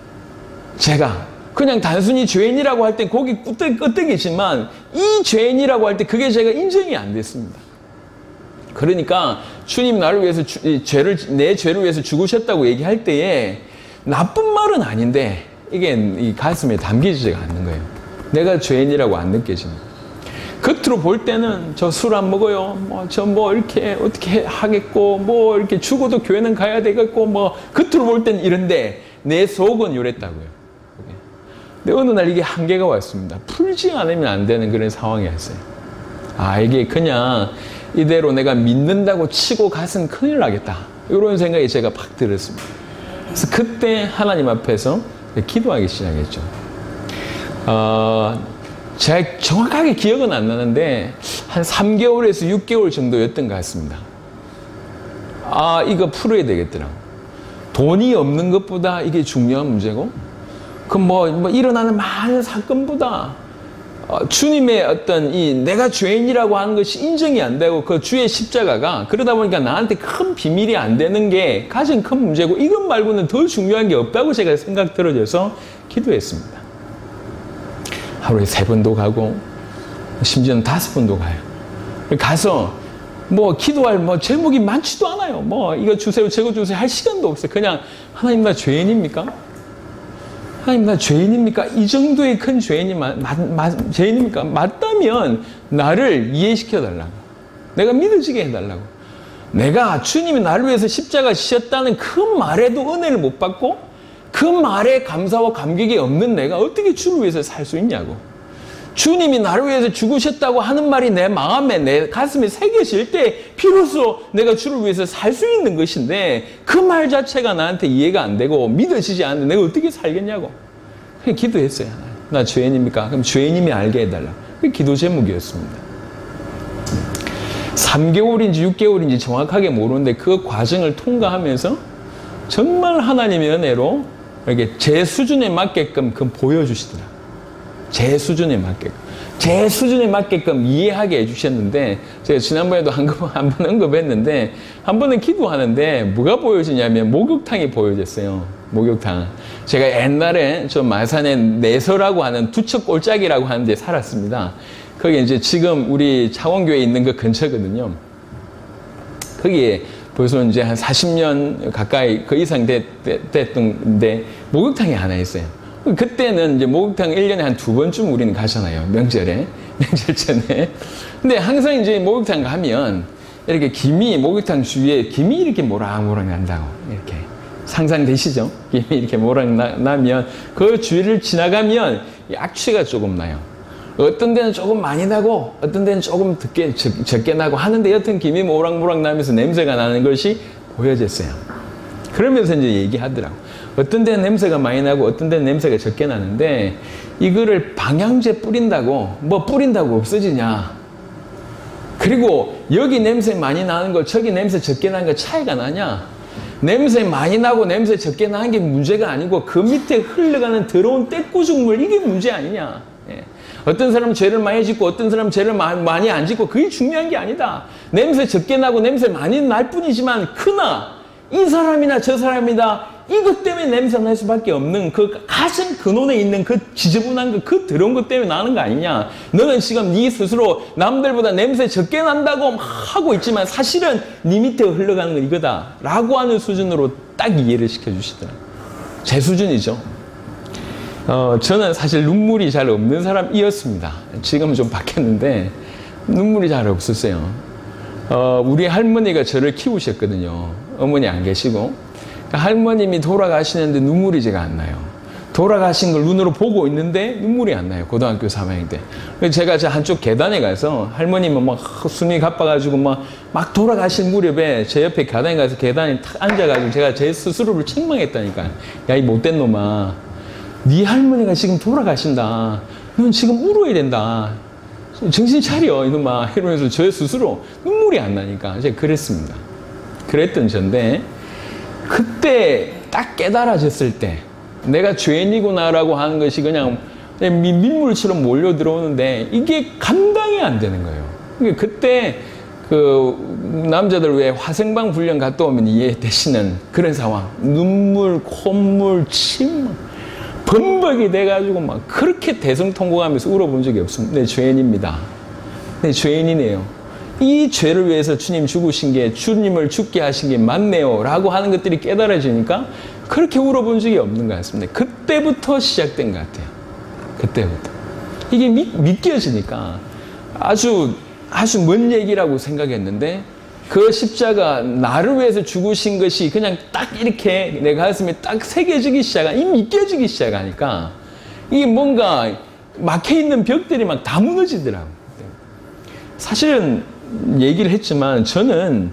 제가 그냥 단순히 죄인이라고 할 때 거기 끄떡이지만 이 죄인이라고 할 때 그게 제가 인정이 안 됐습니다. 그러니까 주님 나를 위해서 내 죄를 위해서 죽으셨다고 얘기할 때에 나쁜 말은 아닌데 이게 이 가슴에 담기지가 않는 거예요. 내가 죄인이라고 안 느껴지는 거예요. 겉으로 볼 때는 저 술 안 먹어요. 저 이렇게 어떻게 하겠고 이렇게 죽어도 교회는 가야 되겠고 겉으로 볼 때는 이런데 내 속은 이랬다고요. 근데 어느 날 이게 한계가 왔습니다. 풀지 않으면 안 되는 그런 상황이었어요. 이게 그냥 이대로 내가 믿는다고 치고 가서는 큰일 나겠다. 이런 생각이 제가 팍 들었습니다. 그래서 그때 하나님 앞에서 기도하기 시작했죠. 제가 정확하게 기억은 안 나는데 한 3개월에서 6개월 정도였던 것 같습니다. 이거 풀어야 되겠더라고. 돈이 없는 것보다 이게 중요한 문제고 일어나는 많은 사건보다 주님의 어떤 내가 죄인이라고 하는 것이 인정이 안 되고 그 주의 십자가가 그러다 보니까 나한테 큰 비밀이 안 되는 게 가장 큰 문제고 이것 말고는 더 중요한 게 없다고 제가 생각 들어져서 기도했습니다. 하루에 3번도 가고 심지어는 5번도 가요. 가서 기도할 제목이 많지도 않아요. 이거 주세요 저거 주세요 할 시간도 없어요. 그냥 하나님 나 죄인입니까? 하나님 나 죄인입니까? 이 정도의 큰 죄인이 죄인입니까? 맞다면 나를 이해시켜 달라고. 내가 믿어지게 해달라고. 내가 주님이 나를 위해서 십자가 지셨다는 그 말에도 은혜를 못 받고 그 말에 감사와 감격이 없는 내가 어떻게 주를 위해서 살 수 있냐고. 주님이 나를 위해서 죽으셨다고 하는 말이 내 마음에 내 가슴에 새겨질 때 비로소 내가 주를 위해서 살 수 있는 것인데 그 말 자체가 나한테 이해가 안 되고 믿어지지 않는데 내가 어떻게 살겠냐고. 그냥 기도했어요. 나 죄인입니까? 그럼 죄인임이 알게 해달라. 그게 기도 제목이었습니다. 3개월인지 6개월인지 정확하게 모르는데 그 과정을 통과하면서 정말 하나님의 은혜로 이렇게 제 수준에 맞게끔 보여주시더라. 제 수준에 맞게끔 이해하게 해주셨는데 제가 지난번에도 한 번 언급했는데 한 번은 기도하는데 뭐가 보여지냐면 목욕탕이 보여졌어요. 목욕탕. 제가 옛날에 저 마산에 내서라고 하는 두척 골짜기라고 하는 데 살았습니다. 거기 이제 지금 우리 창원교회에 있는 그 근처거든요. 거기에 벌써 이제 한 40년 가까이 그 이상 됐던데 목욕탕이 하나 있어요. 그때는 이제 목욕탕 1년에 한 2번쯤 우리는 가잖아요. 명절에. 명절 전에. 근데 항상 이제 목욕탕 가면 이렇게 목욕탕 주위에 김이 이렇게 모락모락 난다고. 이렇게. 상상되시죠? 김이 이렇게 모락 나면 그 주위를 지나가면 악취가 조금 나요. 어떤 데는 조금 많이 나고 어떤 데는 조금 적게 나고 하는데 여튼 김이 모락모락 나면서 냄새가 나는 것이 보여졌어요. 그러면서 이제 얘기하더라고. 어떤 데는 냄새가 많이 나고 어떤 데는 냄새가 적게 나는데 이거를 방향제 뿌린다고 뭐 뿌린다고 없어지냐. 그리고 여기 냄새 많이 나는 거 저기 냄새 적게 나는 거 차이가 나냐. 냄새 많이 나고 냄새 적게 나는 게 문제가 아니고 그 밑에 흘러가는 더러운 때꾸죽물 이게 문제 아니냐. 예. 어떤 사람은 죄를 많이 짓고 어떤 사람은 죄를 많이 안 짓고 그게 중요한 게 아니다. 냄새 적게 나고 냄새 많이 날 뿐이지만 그나 이 사람이나 저 사람이다 이것 때문에 냄새 날 수밖에 없는 그 가장 근원에 있는 그 지저분한 거 그 더러운 것 때문에 나는 거 아니냐. 너는 지금 네 스스로 남들보다 냄새 적게 난다고 막 하고 있지만 사실은 네 밑에 흘러가는 건 이거다 라고 하는 수준으로 딱 이해를 시켜주시더라고요. 제 수준이죠. 저는 사실 눈물이 잘 없는 사람이었습니다. 지금은 좀 바뀌었는데 눈물이 잘 없었어요. 우리 할머니가 저를 키우셨거든요. 어머니 안 계시고. 할머님이 돌아가시는데 눈물이 제가 안 나요. 돌아가신 걸 눈으로 보고 있는데 눈물이 안 나요. 고등학교 3학년 때. 제가 저 한쪽 계단에 가서 할머님은 막 숨이 가빠가지고 막 돌아가신 무렵에 제 옆에 계단에 가서 계단에 탁 앉아가지고 제가 제 스스로를 책망했다니까. 야, 이 못된 놈아. 네 할머니가 지금 돌아가신다. 넌 지금 울어야 된다. 정신 차려, 이놈아. 이러면서 저 스스로 눈물이 안 나니까 제가 그랬습니다. 그랬던 전데 그때 딱 깨달아졌을 때 내가 죄인이구나라고 하는 것이 그냥 민물처럼 몰려 들어오는데 이게 감당이 안 되는 거예요. 그때 그 남자들 왜 화생방 훈련 갔다 오면 이해되시는 그런 상황. 눈물, 콧물, 침 범벅이 돼가지고 막 그렇게 대성통곡하면서 울어본 적이 없습니다. 내 죄인입니다. 내 죄인이네요. 이 죄를 위해서 주님 죽으신 게 주님을 죽게 하신 게 맞네요 라고 하는 것들이 깨달아지니까 그렇게 울어본 적이 없는 것 같습니다. 그때부터 시작된 것 같아요. 그때부터 이게 믿겨지니까 아주 먼 얘기라고 생각했는데 그 십자가 나를 위해서 죽으신 것이 그냥 딱 이렇게 내 가슴에 딱 새겨지기 믿겨지기 시작하니까 이게 뭔가 막혀있는 벽들이 막 다 무너지더라고요. 사실은 얘기를 했지만 저는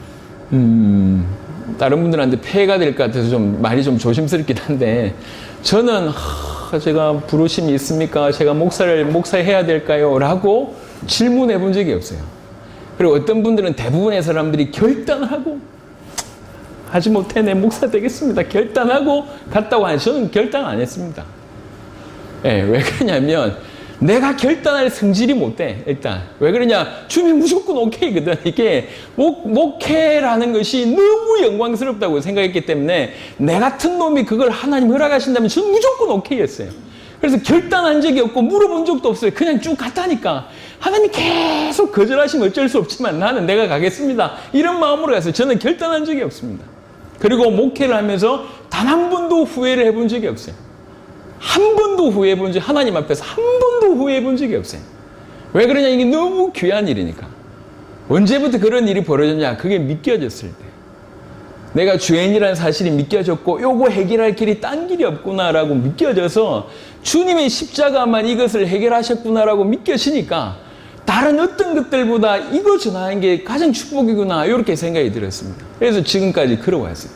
다른 분들한테 폐해가 될 것 같아서 좀 말이 좀 조심스럽긴 한데 저는 제가 부르심이 있습니까? 제가 목사해야 될까요? 라고 질문해 본 적이 없어요. 그리고 어떤 분들은 대부분의 사람들이 결단하고 하지 못해 내 목사 되겠습니다. 결단하고 갔다고 하니 저는 결단 안 했습니다. 네, 왜 그러냐면 내가 결단할 성질이 못 돼, 일단. 왜 그러냐? 주님 무조건 오케이거든. 이게, 목회라는 것이 너무 영광스럽다고 생각했기 때문에, 내 같은 놈이 그걸 하나님 허락하신다면 저는 무조건 오케이였어요. 그래서 결단한 적이 없고, 물어본 적도 없어요. 그냥 쭉 갔다니까. 하나님 계속 거절하시면 어쩔 수 없지만 나는 내가 가겠습니다. 이런 마음으로 갔어요. 저는 결단한 적이 없습니다. 그리고 목회를 하면서 단 한 번도 후회를 해본 적이 없어요. 한 번도 후회해본 적, 하나님 앞에서 한 번도 후회해본 적이 없어요. 왜 그러냐? 이게 너무 귀한 일이니까. 언제부터 그런 일이 벌어졌냐? 그게 믿겨졌을 때. 내가 죄인이라는 사실이 믿겨졌고, 요거 해결할 길이 딴 길이 없구나라고 믿겨져서 주님의 십자가만 이것을 해결하셨구나라고 믿겨지니까 다른 어떤 것들보다 이거 전하는 게 가장 축복이구나. 이렇게 생각이 들었습니다. 그래서 지금까지 걸어왔어요.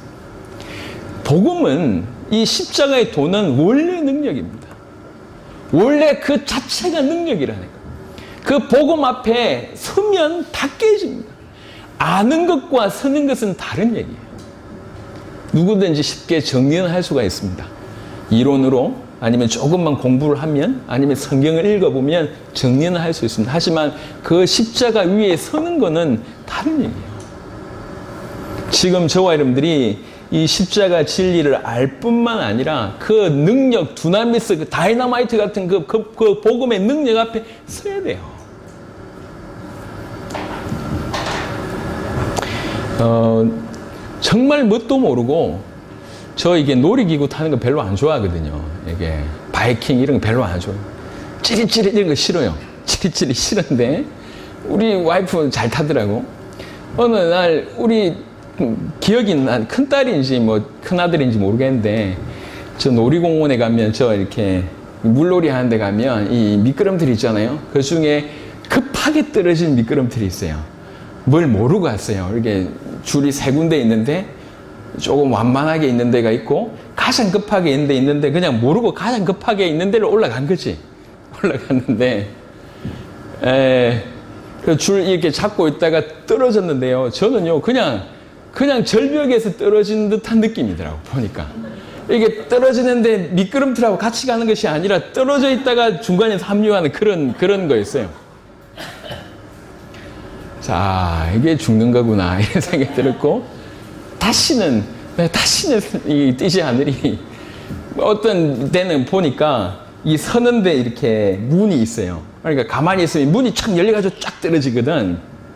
복음은 이 십자가의 도는 원래 능력입니다. 원래 그 자체가 능력이라는 거예요. 그 복음 앞에 서면 다 깨집니다. 아는 것과 서는 것은 다른 얘기예요. 누구든지 쉽게 정리는 할 수가 있습니다. 이론으로 아니면 조금만 공부를 하면 아니면 성경을 읽어보면 정리는 할 수 있습니다. 하지만 그 십자가 위에 서는 것은 다른 얘기예요. 지금 저와 여러분들이 이 십자가 진리를 알 뿐만 아니라 그 능력, 두나미스, 그 다이너마이트 같은 그 복음의 능력 앞에 서야 돼요. 정말 뭣도 모르고 저 이게 놀이기구 타는 거 별로 안 좋아하거든요. 이게 바이킹 이런 거 별로 안 좋아해요. 찌릿찌릿 이런 거 싫어요. 치리치리 싫은데 우리 와이프는 잘 타더라고. 어느 날 우리 기억이 난 큰딸인지 뭐 큰아들인지 모르겠는데 저 놀이공원에 가면 저 이렇게 물놀이 하는 데 가면 이 미끄럼틀 있잖아요. 그 중에 급하게 떨어진 미끄럼틀이 있어요. 뭘 모르고 갔어요. 이렇게 줄이 세 군데 있는데 조금 완만하게 있는 데가 있고 가장 급하게 있는 데 있는데 그냥 모르고 가장 급하게 있는 데를 올라간 거지. 올라갔는데 그 줄 이렇게 잡고 있다가 떨어졌는데요. 저는요 그냥 절벽에서 떨어진 듯한 느낌이더라고 보니까. 이게 떨어지는데 미끄럼틀하고 같이 가는 것이 아니라 떨어져 있다가 중간에서 합류하는 그런 거였어요. 자, 이게 죽는 거구나 이런 생각이 들었고 다시는 이 뛰지 않으리. 어떤 데는 보니까 이 서는데 이렇게 문이 있어요. 그러니까 가만히 있으면 문이 쫙 열려가지고 쫙 떨어지거든.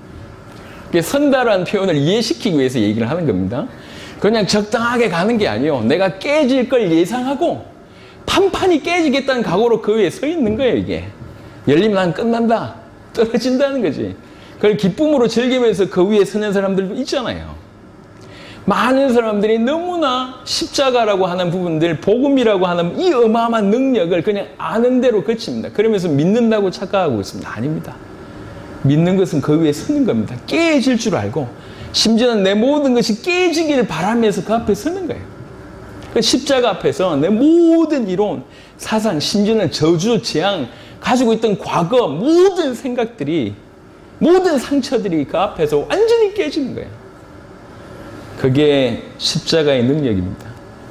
선다라는 표현을 이해시키기 위해서 얘기를 하는 겁니다. 그냥 적당하게 가는 게 아니에요. 내가 깨질 걸 예상하고 판판이 깨지겠다는 각오로 그 위에 서 있는 거예요. 이게 열리면 난 끝난다, 떨어진다는 거지. 그걸 기쁨으로 즐기면서 그 위에 서는 사람들도 있잖아요. 많은 사람들이 너무나 십자가라고 하는 부분들, 복음이라고 하는 이 어마어마한 능력을 그냥 아는 대로 그칩니다. 그러면서 믿는다고 착각하고 있습니다. 아닙니다. 믿는 것은 그 위에 서는 겁니다. 깨질 줄 알고 심지어는 내 모든 것이 깨지기를 바라면서 그 앞에 서는 거예요. 그 십자가 앞에서 내 모든 이론, 사상, 심지어는 저주, 재앙, 가지고 있던 과거, 모든 생각들이, 모든 상처들이 그 앞에서 완전히 깨지는 거예요. 그게 십자가의 능력입니다.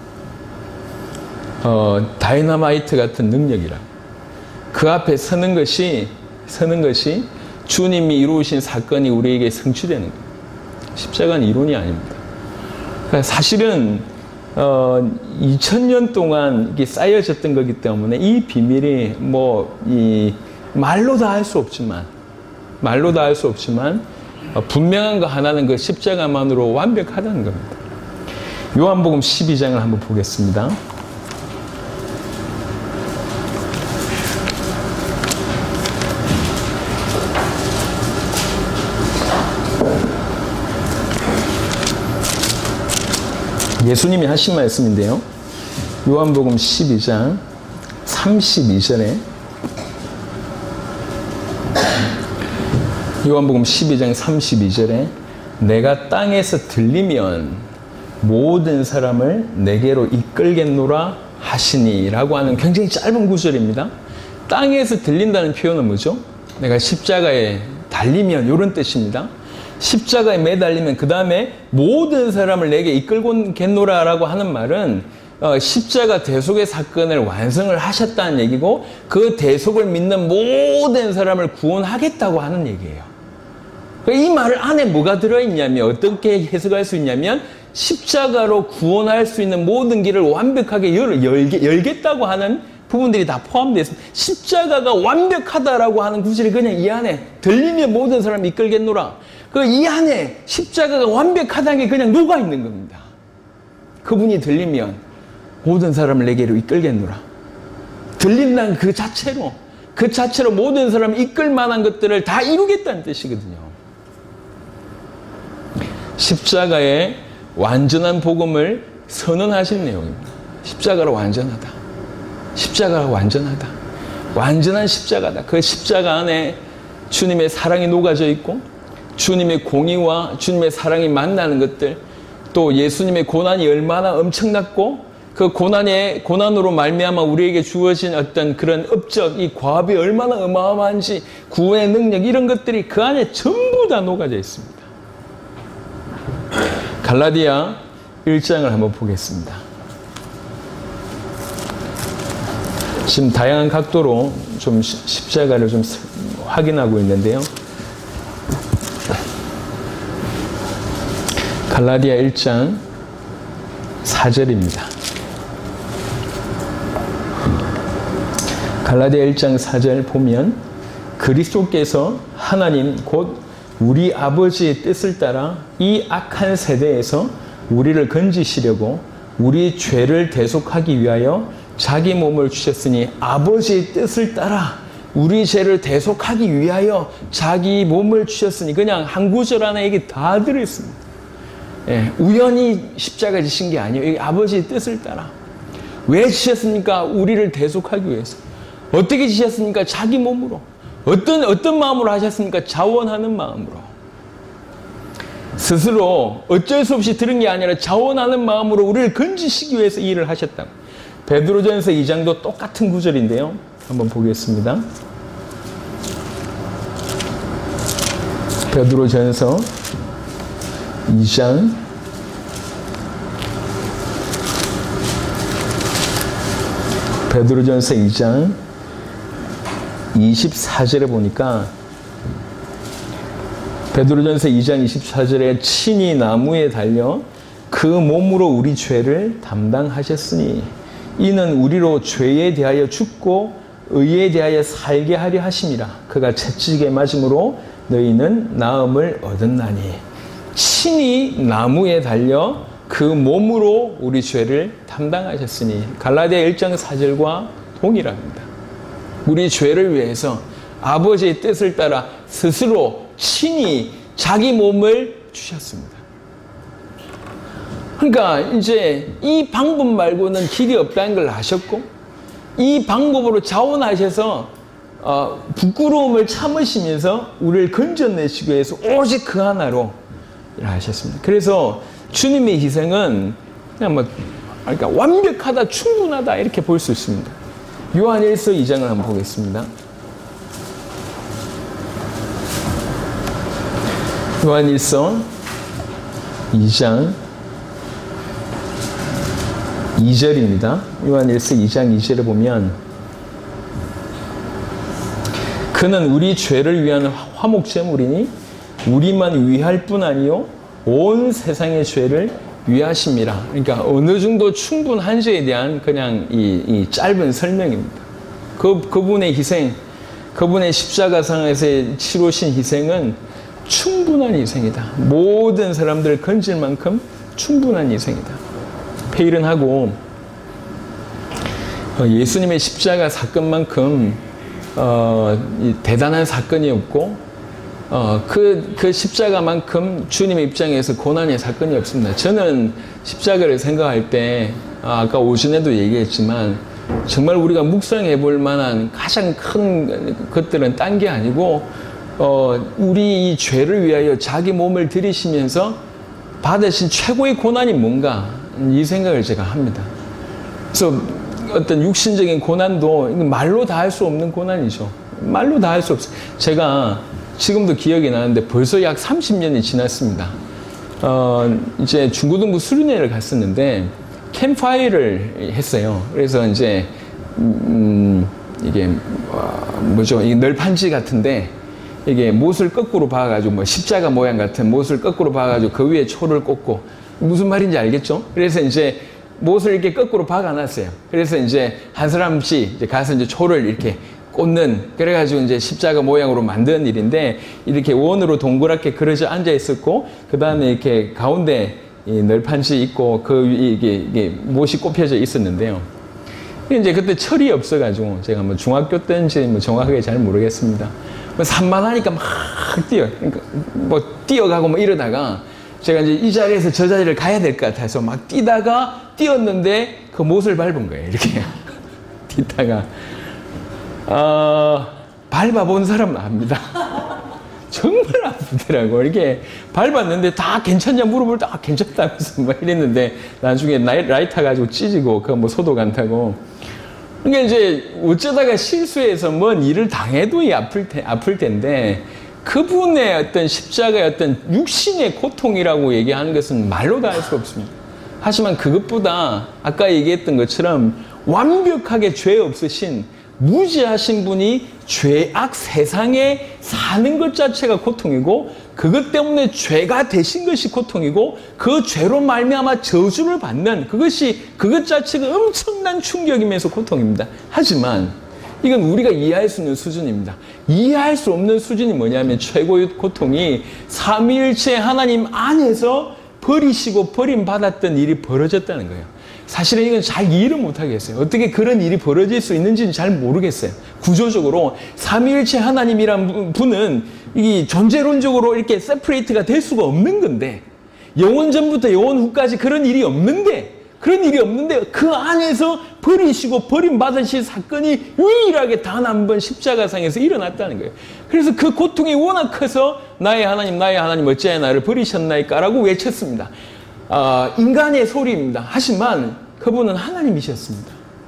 다이너마이트 같은 능력이라. 그 앞에 서는 것이 주님이 이루신 사건이 우리에게 성취되는 거예요. 십자가는 이론이 아닙니다. 그러니까 사실은 2000년 동안 이게 쌓여졌던 거기 때문에 이 비밀이 말로 다 할 수 없지만 분명한 거 하나는 그 십자가만으로 완벽하다는 겁니다. 요한복음 12장을 한번 보겠습니다. 예수님이 하신 말씀인데요. 요한복음 12장 32절에 요한복음 12장 32절에 내가 땅에서 들리면 모든 사람을 내게로 이끌겠노라 하시니 라고 하는 굉장히 짧은 구절입니다. 땅에서 들린다는 표현은 뭐죠? 내가 십자가에 달리면 이런 뜻입니다. 십자가에 매달리면 그 다음에 모든 사람을 내게 이끌겠노라 라고 하는 말은 십자가 대속의 사건을 완성을 하셨다는 얘기고 그 대속을 믿는 모든 사람을 구원하겠다고 하는 얘기예요. 이 말 안에 뭐가 들어있냐면 어떻게 해석할 수 있냐면 십자가로 구원할 수 있는 모든 길을 완벽하게 열겠다고 하는 부분들이 다 포함되어 있습니다. 십자가가 완벽하다라고 하는 구절이 그냥 이 안에 들리면 모든 사람을 이끌겠노라. 그 이 안에 십자가가 완벽하다는 게 그냥 녹아 있는 겁니다. 그분이 들리면 모든 사람을 내게로 이끌겠노라. 들린다는 그 자체로 모든 사람을 이끌 만한 것들을 다 이루겠다는 뜻이거든요. 십자가의 완전한 복음을 선언하신 내용입니다. 십자가로 완전하다. 십자가가 완전하다. 완전한 십자가다. 그 십자가 안에 주님의 사랑이 녹아져 있고 주님의 공의와 주님의 사랑이 만나는 것들, 또 예수님의 고난이 얼마나 엄청났고 그 고난으로 말미암아 우리에게 주어진 어떤 그런 업적, 이 과업이 얼마나 어마어마한지, 구원의 능력, 이런 것들이 그 안에 전부 다 녹아져 있습니다. 갈라디아 1장을 한번 보겠습니다. 지금 다양한 각도로 좀 십자가를 좀 확인하고 있는데요. 갈라디아 1장 4절입니다. 갈라디아 1장 4절 보면 그리스도께서 하나님 곧 우리 아버지의 뜻을 따라 이 악한 세대에서 우리를 건지시려고 우리 죄를 대속하기 위하여 자기 몸을 주셨으니 아버지의 뜻을 따라 우리 죄를 대속하기 위하여 자기 몸을 주셨으니 그냥 한 구절 안에 이게 다 들어있습니다. 예, 우연히 십자가 지신 게 아니에요. 이게 아버지의 뜻을 따라. 왜 지셨습니까? 우리를 대속하기 위해서. 어떻게 지셨습니까? 자기 몸으로. 어떤 마음으로 하셨습니까? 자원하는 마음으로. 스스로 어쩔 수 없이 들은 게 아니라 자원하는 마음으로 우리를 건지시기 위해서 이 일을 하셨다. 베드로전서 2장도 똑같은 구절인데요. 한번 보겠습니다. 베드로전서 2장 24절에 보니까 베드로전서 2장 24절에 친히 나무에 달려 그 몸으로 우리 죄를 담당하셨으니 이는 우리로 죄에 대하여 죽고 의에 대하여 살게 하려 하심이라. 그가 채찍에 맞음으로 너희는 나음을 얻었나니. 친히 나무에 달려 그 몸으로 우리 죄를 담당하셨으니. 갈라디아 1장 4절과 동일합니다. 우리 죄를 위해서 아버지의 뜻을 따라 스스로 친히 자기 몸을 주셨습니다. 그러니까 이제 이 방법 말고는 길이 없다는 걸 아셨고, 이 방법으로 자원하셔서 부끄러움을 참으시면서 우리를 건져내시기 위해서 오직 그 하나로 일하셨습니다. 그래서 주님의 희생은 그냥 그러니까 완벽하다, 충분하다 이렇게 볼 수 있습니다. 요한일서 2장을 한번 보겠습니다. 요한일서 2장 2절입니다. 요한일서 2장 2절에 보면 그는 우리 죄를 위한 화목제물이니 우리만 위할 뿐 아니요 온 세상의 죄를 위하심이라. 그러니까 어느 정도 충분한지에 대한 그냥 이 짧은 설명입니다. 그분의 희생, 그분의 십자가상에서 치르신 희생은 충분한 희생이다. 모든 사람들을 건질 만큼 충분한 희생이다. 페일은하고 예수님의 십자가 사건만큼 대단한 사건이 없고 그 십자가만큼 주님의 입장에서 고난의 사건이 없습니다. 저는 십자가를 생각할 때 아까 오전에도 얘기했지만 정말 우리가 묵상해 볼 만한 가장 큰 것들은 딴 게 아니고 우리 이 죄를 위하여 자기 몸을 들이시면서 받으신 최고의 고난이 뭔가 이 생각을 제가 합니다. 그래서 어떤 육신적인 고난도 말로 다 할 수 없는 고난이죠. 말로 다 할 수 없어요. 제가 지금도 기억이 나는데 벌써 약 30년이 지났습니다. 이제 중고등부 수련회를 갔었는데 캠프파이어를 했어요. 그래서 이제 이게 뭐죠? 이게 널판지 같은데 이게 못을 거꾸로 박아가지고 십자가 모양 같은 못을 거꾸로 박아가지고 그 위에 초를 꽂고 무슨 말인지 알겠죠? 그래서 이제 못을 이렇게 거꾸로 박아놨어요. 그래서 이제 한 사람씩 이제 가서 이제 초를 이렇게 꽂는, 그래가지고 이제 십자가 모양으로 만든 일인데 이렇게 원으로 동그랗게 그려져 앉아 있었고 그 다음에 이렇게 가운데 이 널판지 있고 그 이게 못이 꼽혀져 있었는데요. 이제 그때 철이 없어가지고 제가 뭐 중학교 때인지 뭐 정확하게 잘 모르겠습니다. 산만하니까 막 그러니까 뭐 뛰어가고 뭐 이러다가 제가 이제 이 자리에서 저 자리를 가야 될 것 같아서 막 뛰다가 뛰었는데 그 못을 밟은 거예요. 이렇게 뛰다가 밟아본 사람은 압니다. 정말 아프더라고. 이렇게 밟았는데 다 괜찮냐 물어볼 때 괜찮다면서 막 이랬는데 나중에 라이터 가지고 찢고 그 뭐 소독 안 타고. 그러니까 이제 어쩌다가 실수해서 뭔 일을 당해도 아플 텐데 그분의 어떤 십자가의 어떤 육신의 고통이라고 얘기하는 것은 말로 다 할 수 없습니다. 하지만 그것보다 아까 얘기했던 것처럼 완벽하게 죄 없으신 무지하신 분이 죄악 세상에 사는 것 자체가 고통이고 그것 때문에 죄가 되신 것이 고통이고 그 죄로 말미암아 저주를 받는 그것 자체가 엄청난 충격이면서 고통입니다. 하지만 이건 우리가 이해할 수 있는 수준입니다. 이해할 수 없는 수준이 뭐냐면 최고의 고통이 삼위일체 하나님 안에서 버리시고 버림받았던 일이 벌어졌다는 거예요. 사실은 이건 잘 이해를 못하겠어요. 어떻게 그런 일이 벌어질 수 있는지는 잘 모르겠어요. 구조적으로 삼위일체 하나님이란 분은 이 존재론적으로 이렇게 세퍼레이트가 될 수가 없는 건데, 영원 전부터 영원 후까지 그런 일이 없는데 그 안에서 버리시고 버림받으실 사건이 유일하게 단 한 번 십자가상에서 일어났다는 거예요. 그래서 그 고통이 워낙 커서 나의 하나님 어찌하여 나를 버리셨나이까 라고 외쳤습니다. 인간의 소리입니다. 하지만 그분은 하나님이셨습니다.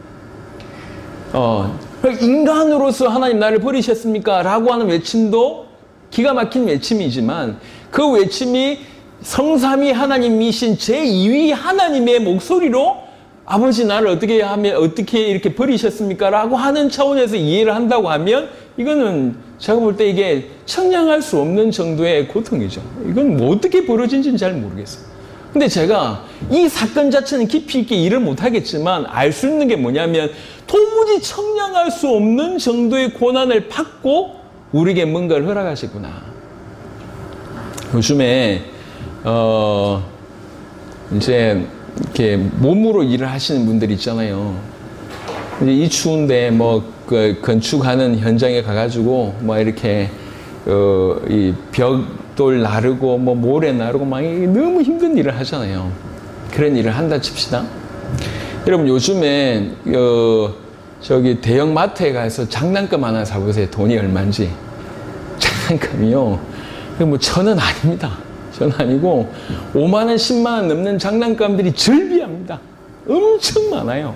인간으로서 하나님 나를 버리셨습니까? 라고 하는 외침도 기가 막힌 외침이지만 그 외침이 성삼위 하나님이신 제2위 하나님의 목소리로 아버지 나를 어떻게 이렇게 버리셨습니까? 라고 하는 차원에서 이해를 한다고 하면 이거는 제가 볼 때 이게 청량할 수 없는 정도의 고통이죠. 이건 뭐 어떻게 벌어진지는 잘 모르겠어요. 근데 제가 이 사건 자체는 깊이 있게 이해를 못하겠지만 알 수 있는 게 뭐냐면 도무지 청량할 수 없는 정도의 고난을 받고 우리에게 뭔가를 허락하시구나. 요즘에 이제 이렇게 몸으로 일을 하시는 분들 있잖아요. 이제 이 추운데 그 건축하는 현장에 가가지고 이렇게 이 벽돌 나르고 모래 나르고 막 너무 힘든 일을 하잖아요. 그런 일을 한다 칩시다. 여러분 요즘에 저기 대형 마트에 가서 장난감 하나 사보세요. 돈이 얼마인지. 장난감이요. 1,000원 아닙니다. 1,000원 아니고 5만 원, 10만 원 넘는 장난감들이 절비합니다. 엄청 많아요.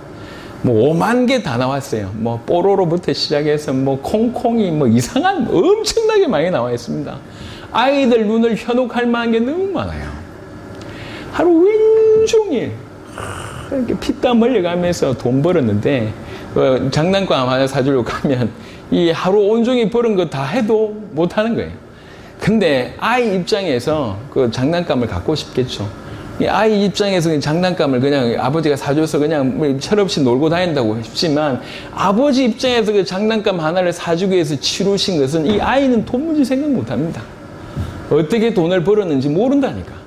5만 개 다 나왔어요. 뽀로로부터 시작해서 콩콩이 이상한 엄청나게 많이 나와 있습니다. 아이들 눈을 현혹할 만한 게 너무 많아요. 하루 왼종일 이렇게 피땀 흘려가면서 돈 벌었는데 장난감 하나 사주려고 하면 이 하루 온종일 벌은 거 다 해도 못 하는 거예요. 근데 아이 입장에서 그 장난감을 갖고 싶겠죠. 이 아이 입장에서 장난감을 그냥 아버지가 사줘서 그냥 철없이 놀고 다닌다고 싶지만 아버지 입장에서 그 장난감 하나를 사주기 위해서 치루신 것은 이 아이는 도무지 생각 못 합니다. 어떻게 돈을 벌었는지 모른다니까.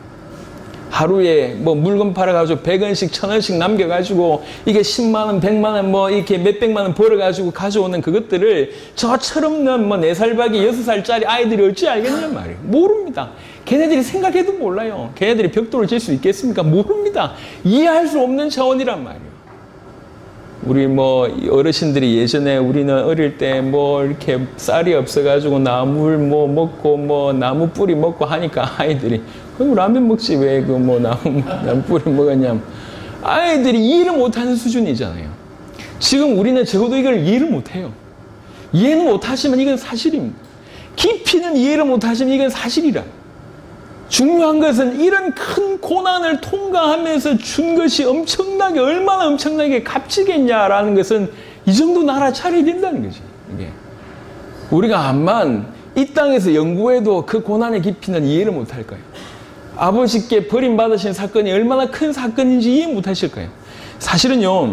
하루에 물건 팔아가지고 100원씩 1000원씩 남겨가지고 이게 10만원 100만원 이렇게 몇백만원 벌어가지고 가져오는 그것들을 저처럼 4살박이 6살짜리 아이들이 어찌 알겠냔 말이에요. 모릅니다. 걔네들이 생각해도 몰라요. 걔네들이 벽돌을 질 수 있겠습니까? 모릅니다. 이해할 수 없는 차원이란 말이에요. 우리 어르신들이 예전에 우리는 어릴 때 이렇게 쌀이 없어가지고 나물 먹고 나무 뿌리 먹고 하니까 아이들이 그럼 라면 먹지 왜 나무 뿌리 먹었냐. 아이들이 이해를 못하는 수준이잖아요. 지금 우리는 적어도 이걸 이해를 못해요. 이해는 못하시면 이건 사실입니다. 깊이는 이해를 못하시면 이건 사실이라. 중요한 것은 이런 큰 고난을 통과하면서 준 것이 얼마나 엄청나게 값지겠냐라는 것은 이 정도 알아차려야 된다는 거지. 이게. 우리가 암만 이 땅에서 연구해도 그 고난의 깊이는 이해를 못할 거예요. 아버지께 버림받으신 사건이 얼마나 큰 사건인지 이해 못하실 거예요. 사실은요,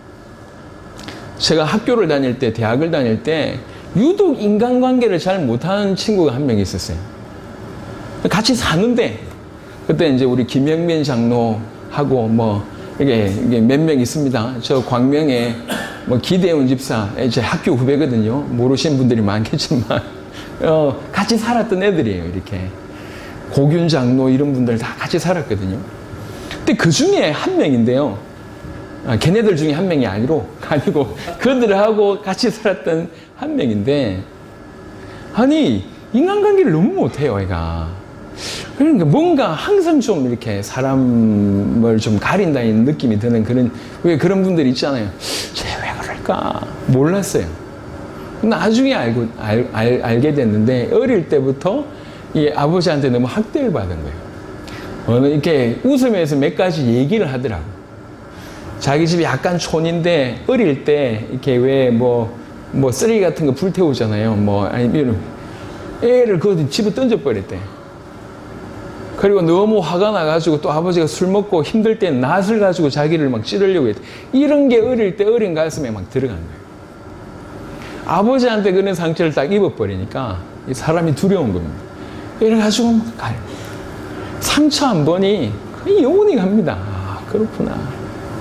제가 학교를 다닐 때, 대학을 다닐 때 유독 인간관계를 잘 못하는 친구가 한 명 있었어요. 같이 사는데 그때 이제 우리 김영민 장로하고 이게 몇 명 있습니다. 저 광명에 기대훈 집사 제 학교 후배거든요. 모르시는 분들이 많겠지만 같이 살았던 애들이에요. 이렇게 고균 장로 이런 분들 다 같이 살았거든요. 근데 그 중에 한 명인데요. 걔네들 중에 한 명이 아니고 그들하고 같이 살았던 한 명인데 아니 인간관계를 너무 못해요. 얘가. 그러니까 뭔가 항상 좀 이렇게 사람을 좀 가린다는 느낌이 드는 왜 그런 분들이 있잖아요. 쟤 왜 그럴까? 몰랐어요. 나중에 알게 됐는데 어릴 때부터 이 아버지한테 너무 학대를 받은 거예요. 이렇게 웃으면서 몇 가지 얘기를 하더라고. 자기 집이 약간 촌인데 어릴 때 이렇게 왜 쓰레기 같은 거 불태우잖아요. 아니면 애를 그 집에 던져버렸대. 그리고 너무 화가 나가지고 또 아버지가 술 먹고 힘들 때 낫을 가지고 자기를 막 찌르려고 했대. 이런 게 어릴 때 어린 가슴에 막 들어간 거예요. 아버지한테 그런 상처를 딱 입어버리니까 이 사람이 두려운 겁니다. 이래가지고 가요. 상처 한 번이 거의 영원히 갑니다. 아, 그렇구나.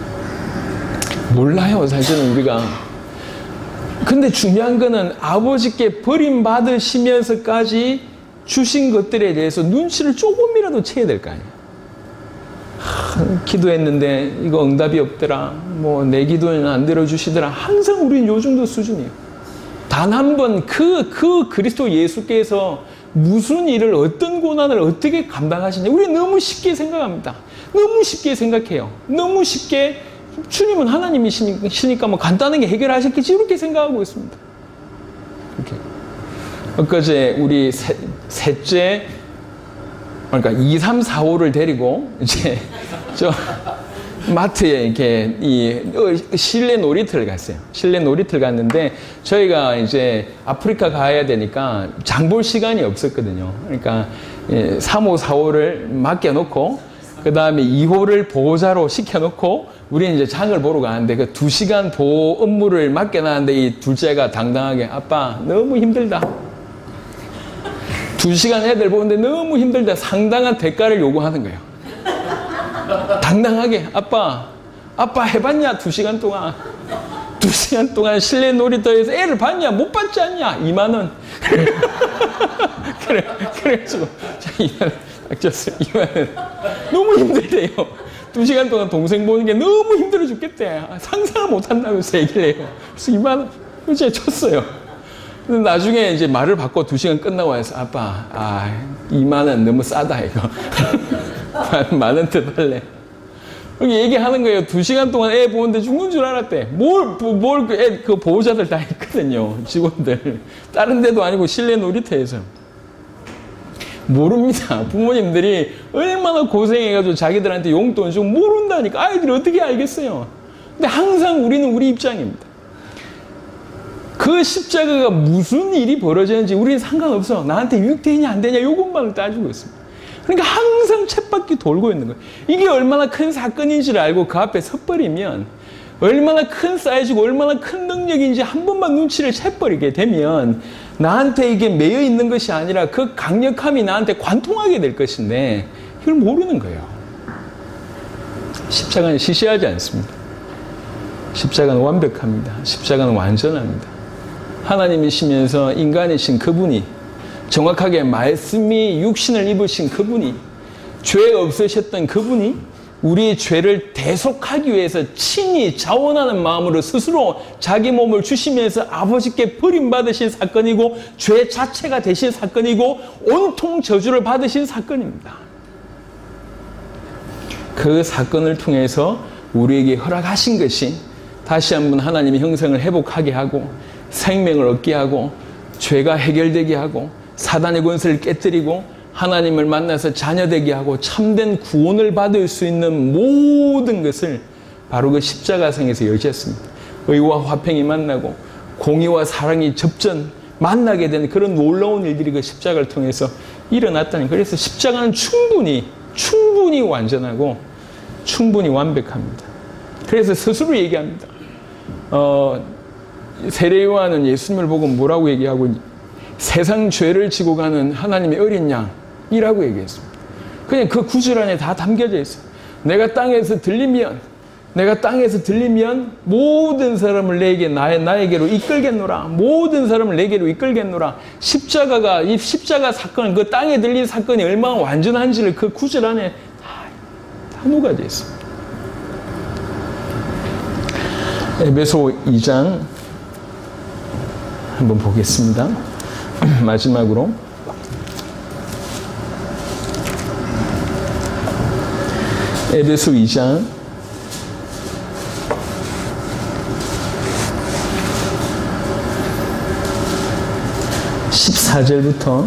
몰라요, 사실은 우리가. 근데 중요한 거는 아버지께 버림받으시면서까지 주신 것들에 대해서 눈치를 조금이라도 채야 될 거 아니에요. 기도했는데 이거 응답이 없더라. 뭐 내 기도는 안 들어주시더라. 항상 우리는 요 정도 수준이에요. 단 한 번 그 그리스도 예수께서 무슨 일을, 어떤 고난을 어떻게 감당하시냐. 우리 너무 쉽게 생각합니다. 너무 쉽게 생각해요. 너무 쉽게 주님은 하나님이시니까 뭐 간단하게 해결하셨겠지 이렇게 생각하고 있습니다. 이렇게. 엊그제 우리 셋째, 그러니까 2, 3, 4, 5를 데리고 이제 저 마트에 이렇게 실내 놀이터를 갔어요. 실내 놀이터를 갔는데 저희가 이제 아프리카 가야 되니까 장 볼 시간이 없었거든요. 그러니까 3호, 4호를 맡겨놓고 그 다음에 2호를 보호자로 시켜놓고 우리는 이제 장을 보러 가는데 그 2시간 보호 업무를 맡겨놨는데 이 둘째가 당당하게 아빠 너무 힘들다. 2시간 애들 보는데 너무 힘들다. 상당한 대가를 요구하는 거예요. 당당하게 아빠 해봤냐? 2시간 동안 2시간 동안 실내 놀이터에서 애를 봤냐? 못 봤지 않냐? 2만 원. 그래가지고 2만 원 딱 줬어요. 2만 원. 너무 힘들대요. 2시간 동안 동생 보는 게 너무 힘들어 죽겠대. 상상을 못 한다면서 얘기를 해요. 그래서 2만 원 이제 줬어요. 근데 나중에 이제 말을 바꿔 2시간 끝나고 와서 아빠 2만 원 너무 싸다 이거. 10,000원 더 달래. 이렇게 얘기하는 거예요. 2시간 동안 애 보는데 죽는 줄 알았대. 그 보호자들 다 있거든요. 직원들. 다른 데도 아니고 실내 놀이터에서. 모릅니다. 부모님들이 얼마나 고생해가지고 자기들한테 용돈 주고 모른다니까. 아이들이 어떻게 알겠어요. 근데 항상 우리는 우리 입장입니다. 그 십자가가 무슨 일이 벌어졌는지 우리는 상관없어. 나한테 유익되냐 안 되냐 이것만을 따지고 있습니다. 그러니까 항상 쳇바퀴 돌고 있는 거예요. 이게 얼마나 큰 사건인지를 알고 그 앞에 섰버리면 얼마나 큰 사이즈고 얼마나 큰 능력인지 한 번만 눈치를 채버리게 되면 나한테 이게 매여 있는 것이 아니라 그 강력함이 나한테 관통하게 될 것인데 이걸 모르는 거예요. 십자가는 시시하지 않습니다. 십자가는 완벽합니다. 십자가는 완전합니다. 하나님이시면서 인간이신 그분이 정확하게 말씀이 육신을 입으신 그분이 죄 없으셨던 그분이 우리의 죄를 대속하기 위해서 친히 자원하는 마음으로 스스로 자기 몸을 주시면서 아버지께 버림받으신 사건이고 죄 자체가 되신 사건이고 온통 저주를 받으신 사건입니다. 그 사건을 통해서 우리에게 허락하신 것이 다시 한번 하나님의 형상을 회복하게 하고 생명을 얻게 하고 죄가 해결되게 하고 사단의 권세를 깨뜨리고 하나님을 만나서 자녀되게 하고 참된 구원을 받을 수 있는 모든 것을 바로 그 십자가상에서 여셨습니다. 의와 화평이 만나고 공의와 사랑이 접전 만나게 된 그런 놀라운 일들이 그 십자가를 통해서 일어났다니. 그래서 십자가는 충분히 완전하고 충분히 완벽합니다. 그래서 스스로 얘기합니다. 세례 요한은 예수님을 보고 뭐라고 얘기하고 세상 죄를 지고 가는 하나님의 어린 양이라고 얘기했습니다. 그냥 그 구절 안에 다 담겨져 있어요. 내가 땅에서 들리면 모든 사람을 나에게로 이끌겠노라. 모든 사람을 내게로 이끌겠노라. 이 십자가 사건, 그 땅에 들린 사건이 얼마나 완전한지를 그 구절 안에 다 녹아져 있습니다. 에베소 2장 한번 보겠습니다. 마지막으로 에베소 2장 14절부터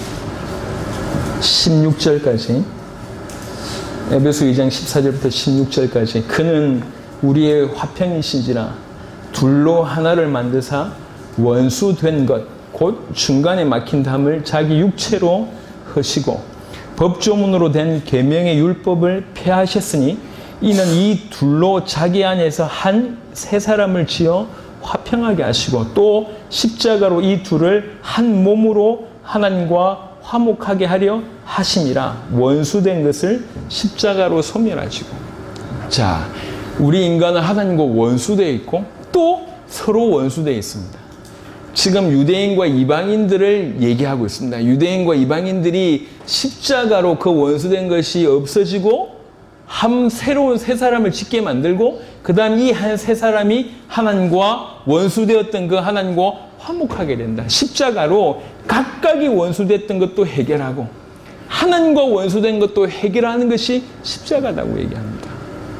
16절까지 에베소 2장 14절부터 16절까지 그는 우리의 화평이신지라 둘로 하나를 만드사 원수된 것 곧 중간에 막힌 담을 자기 육체로 허시고 법조문으로 된 계명의 율법을 폐하셨으니 이는 이 둘로 자기 안에서 한 세 사람을 지어 화평하게 하시고 또 십자가로 이 둘을 한 몸으로 하나님과 화목하게 하려 하심이라. 원수된 것을 십자가로 소멸하시고. 자, 우리 인간은 하나님과 원수되어 있고 또 서로 원수되어 있습니다. 지금 유대인과 이방인들을 얘기하고 있습니다. 유대인과 이방인들이 십자가로 그 원수된 것이 없어지고 새로운 새 사람을 짓게 만들고 그 다음 이 한 새 사람이 하나님과 원수되었던 그 하나님과 화목하게 된다. 십자가로 각각이 원수됐던 것도 해결하고 하나님과 원수된 것도 해결하는 것이 십자가라고 얘기합니다.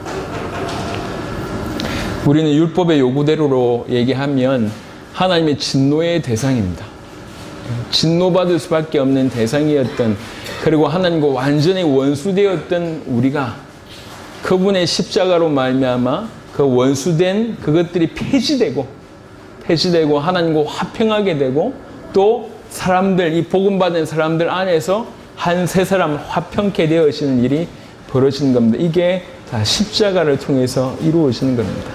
우리는 율법의 요구대로로 얘기하면 하나님의 진노의 대상입니다. 진노받을 수밖에 없는 대상이었던, 그리고 하나님과 완전히 원수되었던 우리가 그분의 십자가로 말미암아 그 원수된 그것들이 폐지되고 하나님과 화평하게 되고 또 사람들, 이 복음받은 사람들 안에서 한 세 사람 화평케 되어지는 일이 벌어지는 겁니다. 이게 다 십자가를 통해서 이루어지는 겁니다.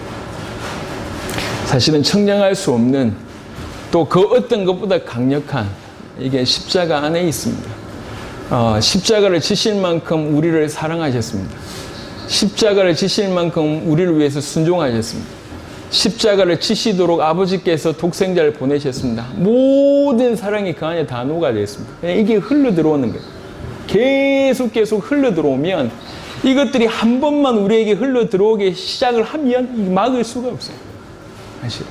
사실은 청량할 수 없는 또 그 어떤 것보다 강력한 이게 십자가 안에 있습니다. 십자가를 지실 만큼 우리를 사랑하셨습니다. 십자가를 지실 만큼 우리를 위해서 순종하셨습니다. 십자가를 지시도록 아버지께서 독생자를 보내셨습니다. 모든 사랑이 그 안에 다 녹아져 있습니다. 이게 흘러 들어오는 거예요. 계속 흘러 들어오면 이것들이 한 번만 우리에게 흘러 들어오게 시작을 하면 막을 수가 없어요. 사실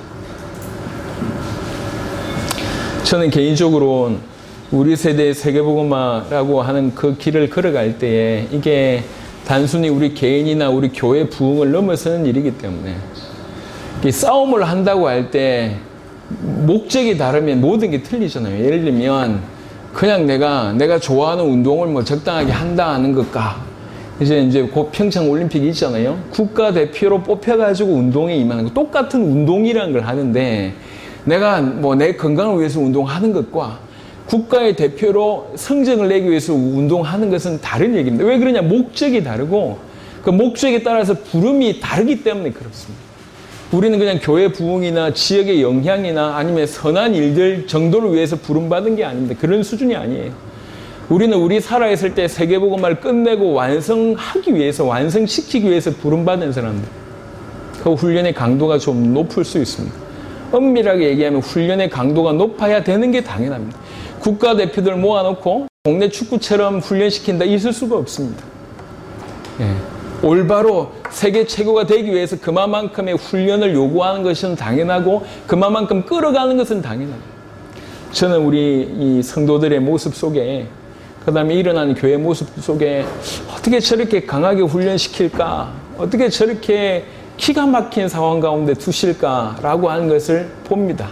저는 개인적으로 우리 세대의 세계복음화라고 하는 그 길을 걸어갈 때에 이게 단순히 우리 개인이나 우리 교회 부흥을 넘어서는 일이기 때문에 싸움을 한다고 할 때 목적이 다르면 모든 게 틀리잖아요. 예를 들면 그냥 내가 좋아하는 운동을 뭐 적당하게 한다 하는 것과 이제 곧 평창 올림픽이 있잖아요. 국가대표로 뽑혀가지고 운동에 임하는 거 똑같은 운동이라는 걸 하는데 내가 뭐 내 건강을 위해서 운동하는 것과 국가의 대표로 성적을 내기 위해서 운동하는 것은 다른 얘기입니다. 왜 그러냐? 목적이 다르고 그 목적에 따라서 부름이 다르기 때문에 그렇습니다. 우리는 그냥 교회 부흥이나 지역의 영향이나 아니면 선한 일들 정도를 위해서 부름받은 게 아닙니다. 그런 수준이 아니에요. 우리는 우리 살아있을 때 세계복음화를 끝내고 완성하기 위해서, 완성시키기 위해서 부름받은 사람들. 그 훈련의 강도가 좀 높을 수 있습니다. 엄밀하게 얘기하면 훈련의 강도가 높아야 되는 게 당연합니다. 국가대표들 모아놓고 동네 축구처럼 훈련시킨다 있을 수가 없습니다. 예. 올바로 세계 최고가 되기 위해서 그만큼의 훈련을 요구하는 것은 당연하고 그만큼 끌어가는 것은 당연합니다. 저는 우리 이 성도들의 모습 속에 그 다음에 일어나는 교회 모습 속에 어떻게 저렇게 강하게 훈련시킬까? 어떻게 저렇게 기가 막힌 상황 가운데 두실까라고 하는 것을 봅니다.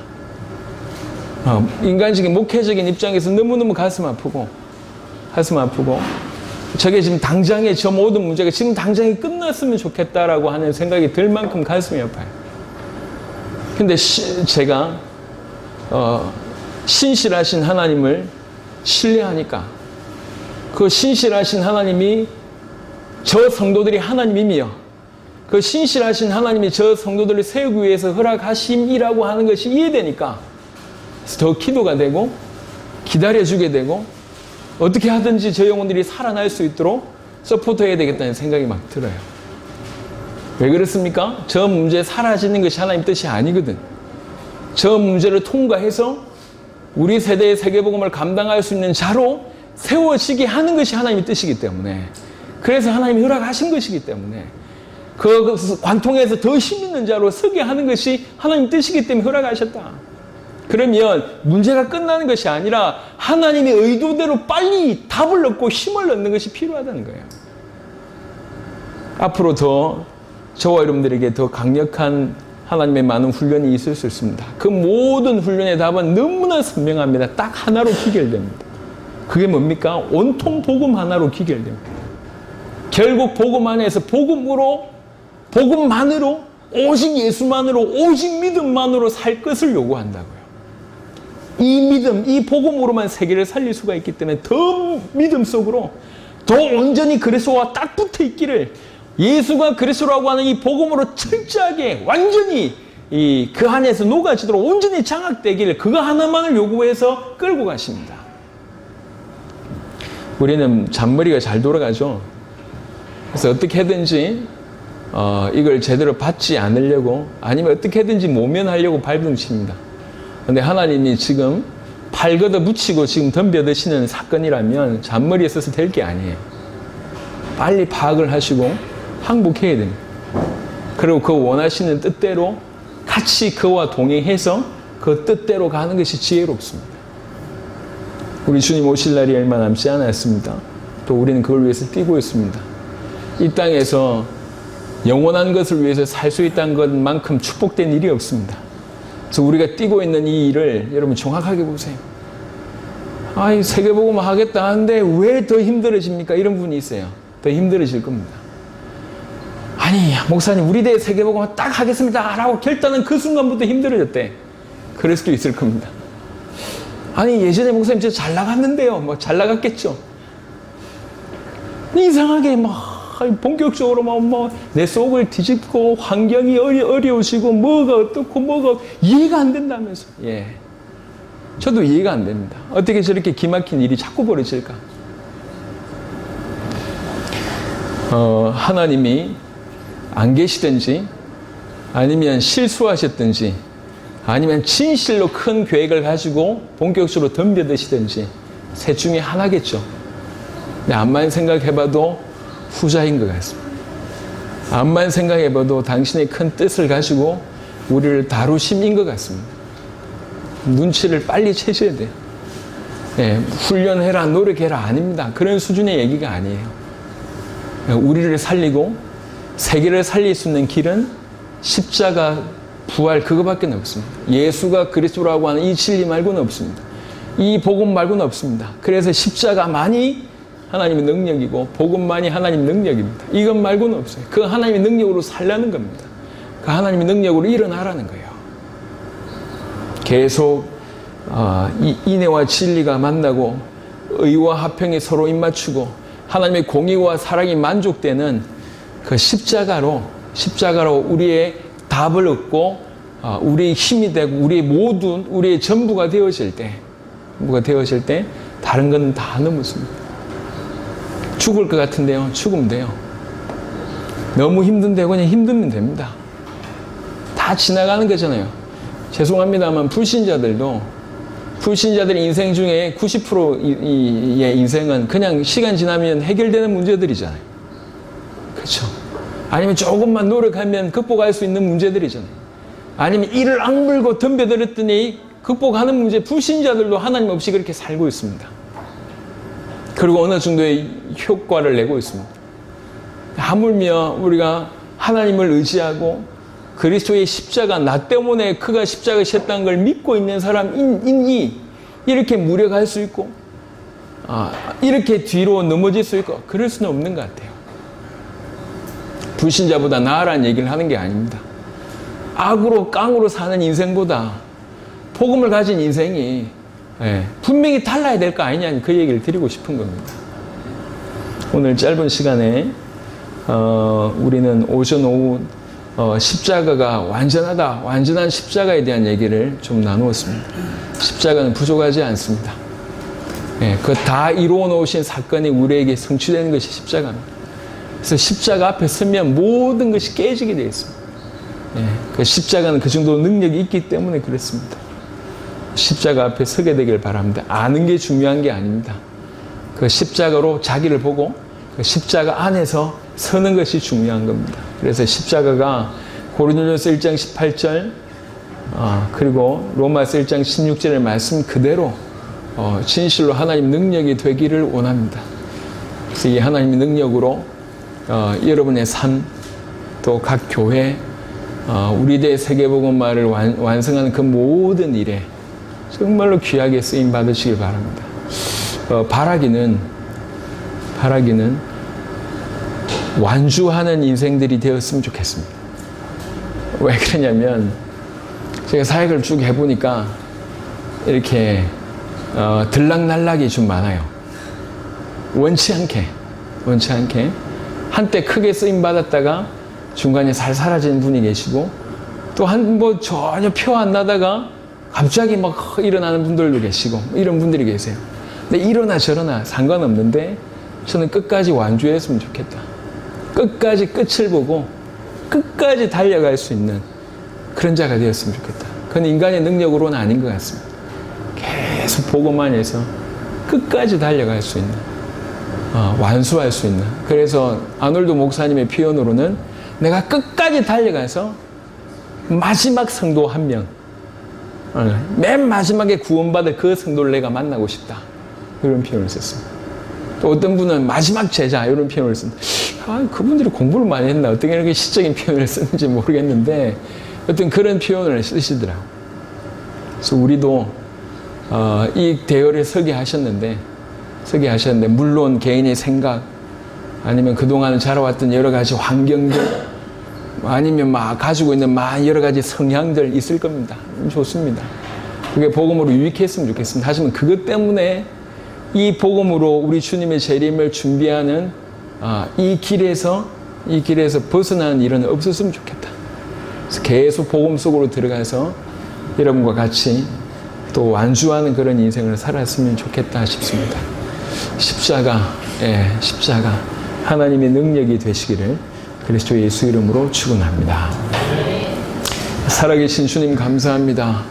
인간적인 목회적인 입장에서 너무너무 가슴 아프고 저게 지금 당장에 저 모든 문제가 지금 당장에 끝났으면 좋겠다라고 하는 생각이 들 만큼 가슴이 아파요. 근데 제가 신실하신 하나님을 신뢰하니까 그 신실하신 하나님이 저 성도들이 하나님이며 그 신실하신 하나님이 저 성도들을 세우기 위해서 허락하심이라고 하는 것이 이해되니까 더 기도가 되고 기다려주게 되고 어떻게 하든지 저 영혼들이 살아날 수 있도록 서포트해야 되겠다는 생각이 막 들어요. 왜 그렇습니까? 저 문제 사라지는 것이 하나님 뜻이 아니거든. 저 문제를 통과해서 우리 세대의 세계복음을 감당할 수 있는 자로 세워지게 하는 것이 하나님의 뜻이기 때문에, 그래서 하나님이 허락하신 것이기 때문에 그 관통에서 더 힘있는 자로 서게 하는 것이 하나님 뜻이기 때문에 허락하셨다. 그러면 문제가 끝나는 것이 아니라 하나님의 의도대로 빨리 답을 얻고 힘을 얻는 것이 필요하다는 거예요. 앞으로 더 저와 여러분들에게 더 강력한 하나님의 많은 훈련이 있을 수 있습니다. 그 모든 훈련의 답은 너무나 선명합니다. 딱 하나로 기결됩니다. 그게 뭡니까? 온통 복음 하나로 기결됩니다. 결국 복음 안에서 복음만으로 오직 예수만으로 오직 믿음만으로 살 것을 요구한다고요. 이 믿음, 이 복음으로만 세계를 살릴 수가 있기 때문에 더 믿음 속으로 더 온전히 그리스도와 딱 붙어 있기를, 예수가 그리스도라고 하는 이 복음으로 철저하게 완전히 그 안에서 녹아지도록 온전히 장악되기를, 그거 하나만을 요구해서 끌고 가십니다. 우리는 잔머리가 잘 돌아가죠. 그래서 어떻게든지 이걸 제대로 받지 않으려고 아니면 어떻게든지 모면하려고 발버둥칩니다. 근데 하나님이 지금 팔 걷어 붙이고 지금 덤벼드시는 사건이라면 잔머리에 써서 될 게 아니에요. 빨리 파악을 하시고 항복해야 됩니다. 그리고 그 원하시는 뜻대로 같이 그와 동행해서 그 뜻대로 가는 것이 지혜롭습니다. 우리 주님 오실 날이 얼마 남지 않았습니다. 또 우리는 그걸 위해서 뛰고 있습니다. 이 땅에서 영원한 것을 위해서 살 수 있다는 것만큼 축복된 일이 없습니다. 그래서 우리가 뛰고 있는 이 일을 여러분 정확하게 보세요. 아이, 세계복음을 하겠다 하는데 왜 더 힘들어집니까? 이런 분이 있어요. 더 힘들어질 겁니다. 아니, 목사님, 우리 대회 세계복음을 딱 하겠습니다. 라고 결단한 그 순간부터 힘들어졌대. 그럴 수도 있을 겁니다. 아니, 예전에 목사님 진짜 잘 나갔는데요. 뭐 잘 나갔겠죠. 이상하게 본격적으로 내 속을 뒤집고 환경이 어려우시고 뭐가 어떻고 뭐가 이해가 안 된다면서. 예. 저도 이해가 안 됩니다. 어떻게 저렇게 기막힌 일이 자꾸 벌어질까? 하나님이 안 계시든지 아니면 실수하셨든지 아니면 진실로 큰 계획을 가지고 본격적으로 덤벼드시든지 셋 중에 하나겠죠. 근데 암만 생각해봐도 후자인 것 같습니다. 암만 생각해봐도 당신의 큰 뜻을 가지고 우리를 다루심인 것 같습니다. 눈치를 빨리 채셔야 돼요. 예, 훈련해라, 노력해라 아닙니다. 그런 수준의 얘기가 아니에요. 우리를 살리고 세계를 살릴 수 있는 길은 십자가, 부활 그거밖에 없습니다. 예수가 그리스도라고 하는 이 진리 말고는 없습니다. 이 복음 말고는 없습니다. 그래서 십자가만이 하나님의 능력이고 복음만이 하나님의 능력입니다. 이것 말고는 없어요. 그 하나님의 능력으로 살라는 겁니다. 그 하나님의 능력으로 일어나라는 거예요. 계속 인애와 진리가 만나고 의와 화평이 서로 입맞추고 하나님의 공의와 사랑이 만족되는 그 십자가로 우리의 답을 얻고 우리의 힘이 되고 우리의 모든 우리의 전부가 되어질 때 다른 건 다 넘었습니다. 죽을 것 같은데요. 죽으면 돼요. 너무 힘든데 그냥 힘들면 됩니다. 다 지나가는 거잖아요. 죄송합니다만 불신자들의 인생 중에 90%의 인생은 그냥 시간 지나면 해결되는 문제들이잖아요. 그렇죠? 아니면 조금만 노력하면 극복할 수 있는 문제들이잖아요. 아니면 이를 악물고 덤벼들었더니 극복하는 문제, 불신자들도 하나님 없이 그렇게 살고 있습니다. 그리고 어느 정도의 효과를 내고 있습니다. 하물며 우리가 하나님을 의지하고 그리스도의 십자가, 나 때문에 그가 십자가 셨다는 걸 믿고 있는 사람이니 이렇게 무력할 수 있고 이렇게 뒤로 넘어질 수 있고 그럴 수는 없는 것 같아요. 불신자보다 나아라는 얘기를 하는 게 아닙니다. 악으로 깡으로 사는 인생보다 복음을 가진 인생이 분명히 달라야 될 거 아니냐 그 얘기를 드리고 싶은 겁니다. 오늘 짧은 시간에 우리는 오전 오후 십자가가 완전한 십자가에 대한 얘기를 좀 나누었습니다. 십자가는 부족하지 않습니다. 그 다 이루어 놓으신 사건이 우리에게 성취되는 것이 십자가입니다. 그래서 십자가 앞에 서면 모든 것이 깨지게 되어 있습니다. 그 십자가는 그 정도 능력이 있기 때문에 그렇습니다. 십자가 앞에 서게 되길 바랍니다. 아는 게 중요한 게 아닙니다. 그 십자가로 자기를 보고 그 십자가 안에서 서는 것이 중요한 겁니다. 그래서 십자가가 고린도전서 1장 18절 그리고 로마서 1장 16절의 말씀 그대로 진실로 하나님 능력이 되기를 원합니다. 그래서 이 하나님의 능력으로 여러분의 삶, 또 각 교회, 우리 대 세계복음화를 완성하는 그 모든 일에 정말로 귀하게 쓰임 받으시길 바랍니다. 바라기는 완주하는 인생들이 되었으면 좋겠습니다. 왜 그러냐면 제가 사역을 쭉 해보니까 이렇게 들락날락이 좀 많아요. 원치 않게 한때 크게 쓰임 받았다가 중간에 살 사라지는 분이 계시고 또 전혀 표 안 나다가 갑자기 막 일어나는 분들도 계시고 이런 분들이 계세요. 근데 이러나 저러나 상관없는데 저는 끝까지 완주했으면 좋겠다. 끝까지 끝을 보고 끝까지 달려갈 수 있는 그런 자가 되었으면 좋겠다. 그건 인간의 능력으로는 아닌 것 같습니다. 계속 복음만 해서 끝까지 달려갈 수 있는, 완수할 수 있는. 그래서 아놀드 목사님의 표현으로는 내가 끝까지 달려가서 마지막 성도 한 명, 맨 마지막에 구원받을 그 성도를 내가 만나고 싶다. 이런 표현을 썼습니다. 또 어떤 분은 마지막 제자 이런 표현을 씁니다. 그분들이 공부를 많이 했나? 어떻게 이렇게 시적인 표현을 쓰는지 모르겠는데 어떤 그런 표현을 쓰시더라고요. 그래서 우리도 이 대열에 서게 하셨는데 물론 개인의 생각 아니면 그동안 자라왔던 여러 가지 환경들 아니면 막 가지고 있는 여러 가지 성향들 있을 겁니다. 좋습니다. 그게 복음으로 유익했으면 좋겠습니다. 하지만 그것 때문에 이 복음으로 우리 주님의 재림을 준비하는 이 길에서 벗어나는 일은 없었으면 좋겠다. 그래서 계속 복음 속으로 들어가서 여러분과 같이 또 완주하는 그런 인생을 살았으면 좋겠다 싶습니다. 십자가 하나님의 능력이 되시기를 그리스도 예수 이름으로 축원합니다. 살아계신 주님 감사합니다.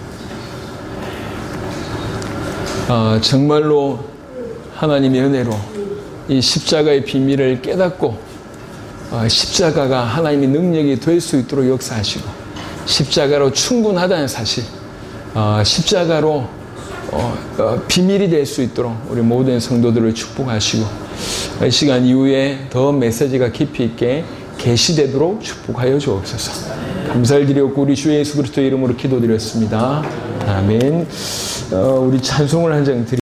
정말로 하나님의 은혜로 이 십자가의 비밀을 깨닫고 십자가가 하나님의 능력이 될 수 있도록 역사하시고 십자가로 충분하다는 사실, 십자가로 비밀이 될 수 있도록 우리 모든 성도들을 축복하시고 이 시간 이후에 더 메시지가 깊이 있게 계시되도록 축복하여 주옵소서. 감사를 드렸고 우리 주 예수 그리스도 이름으로 기도드렸습니다. 아멘. 우리 찬송을 한 장 드리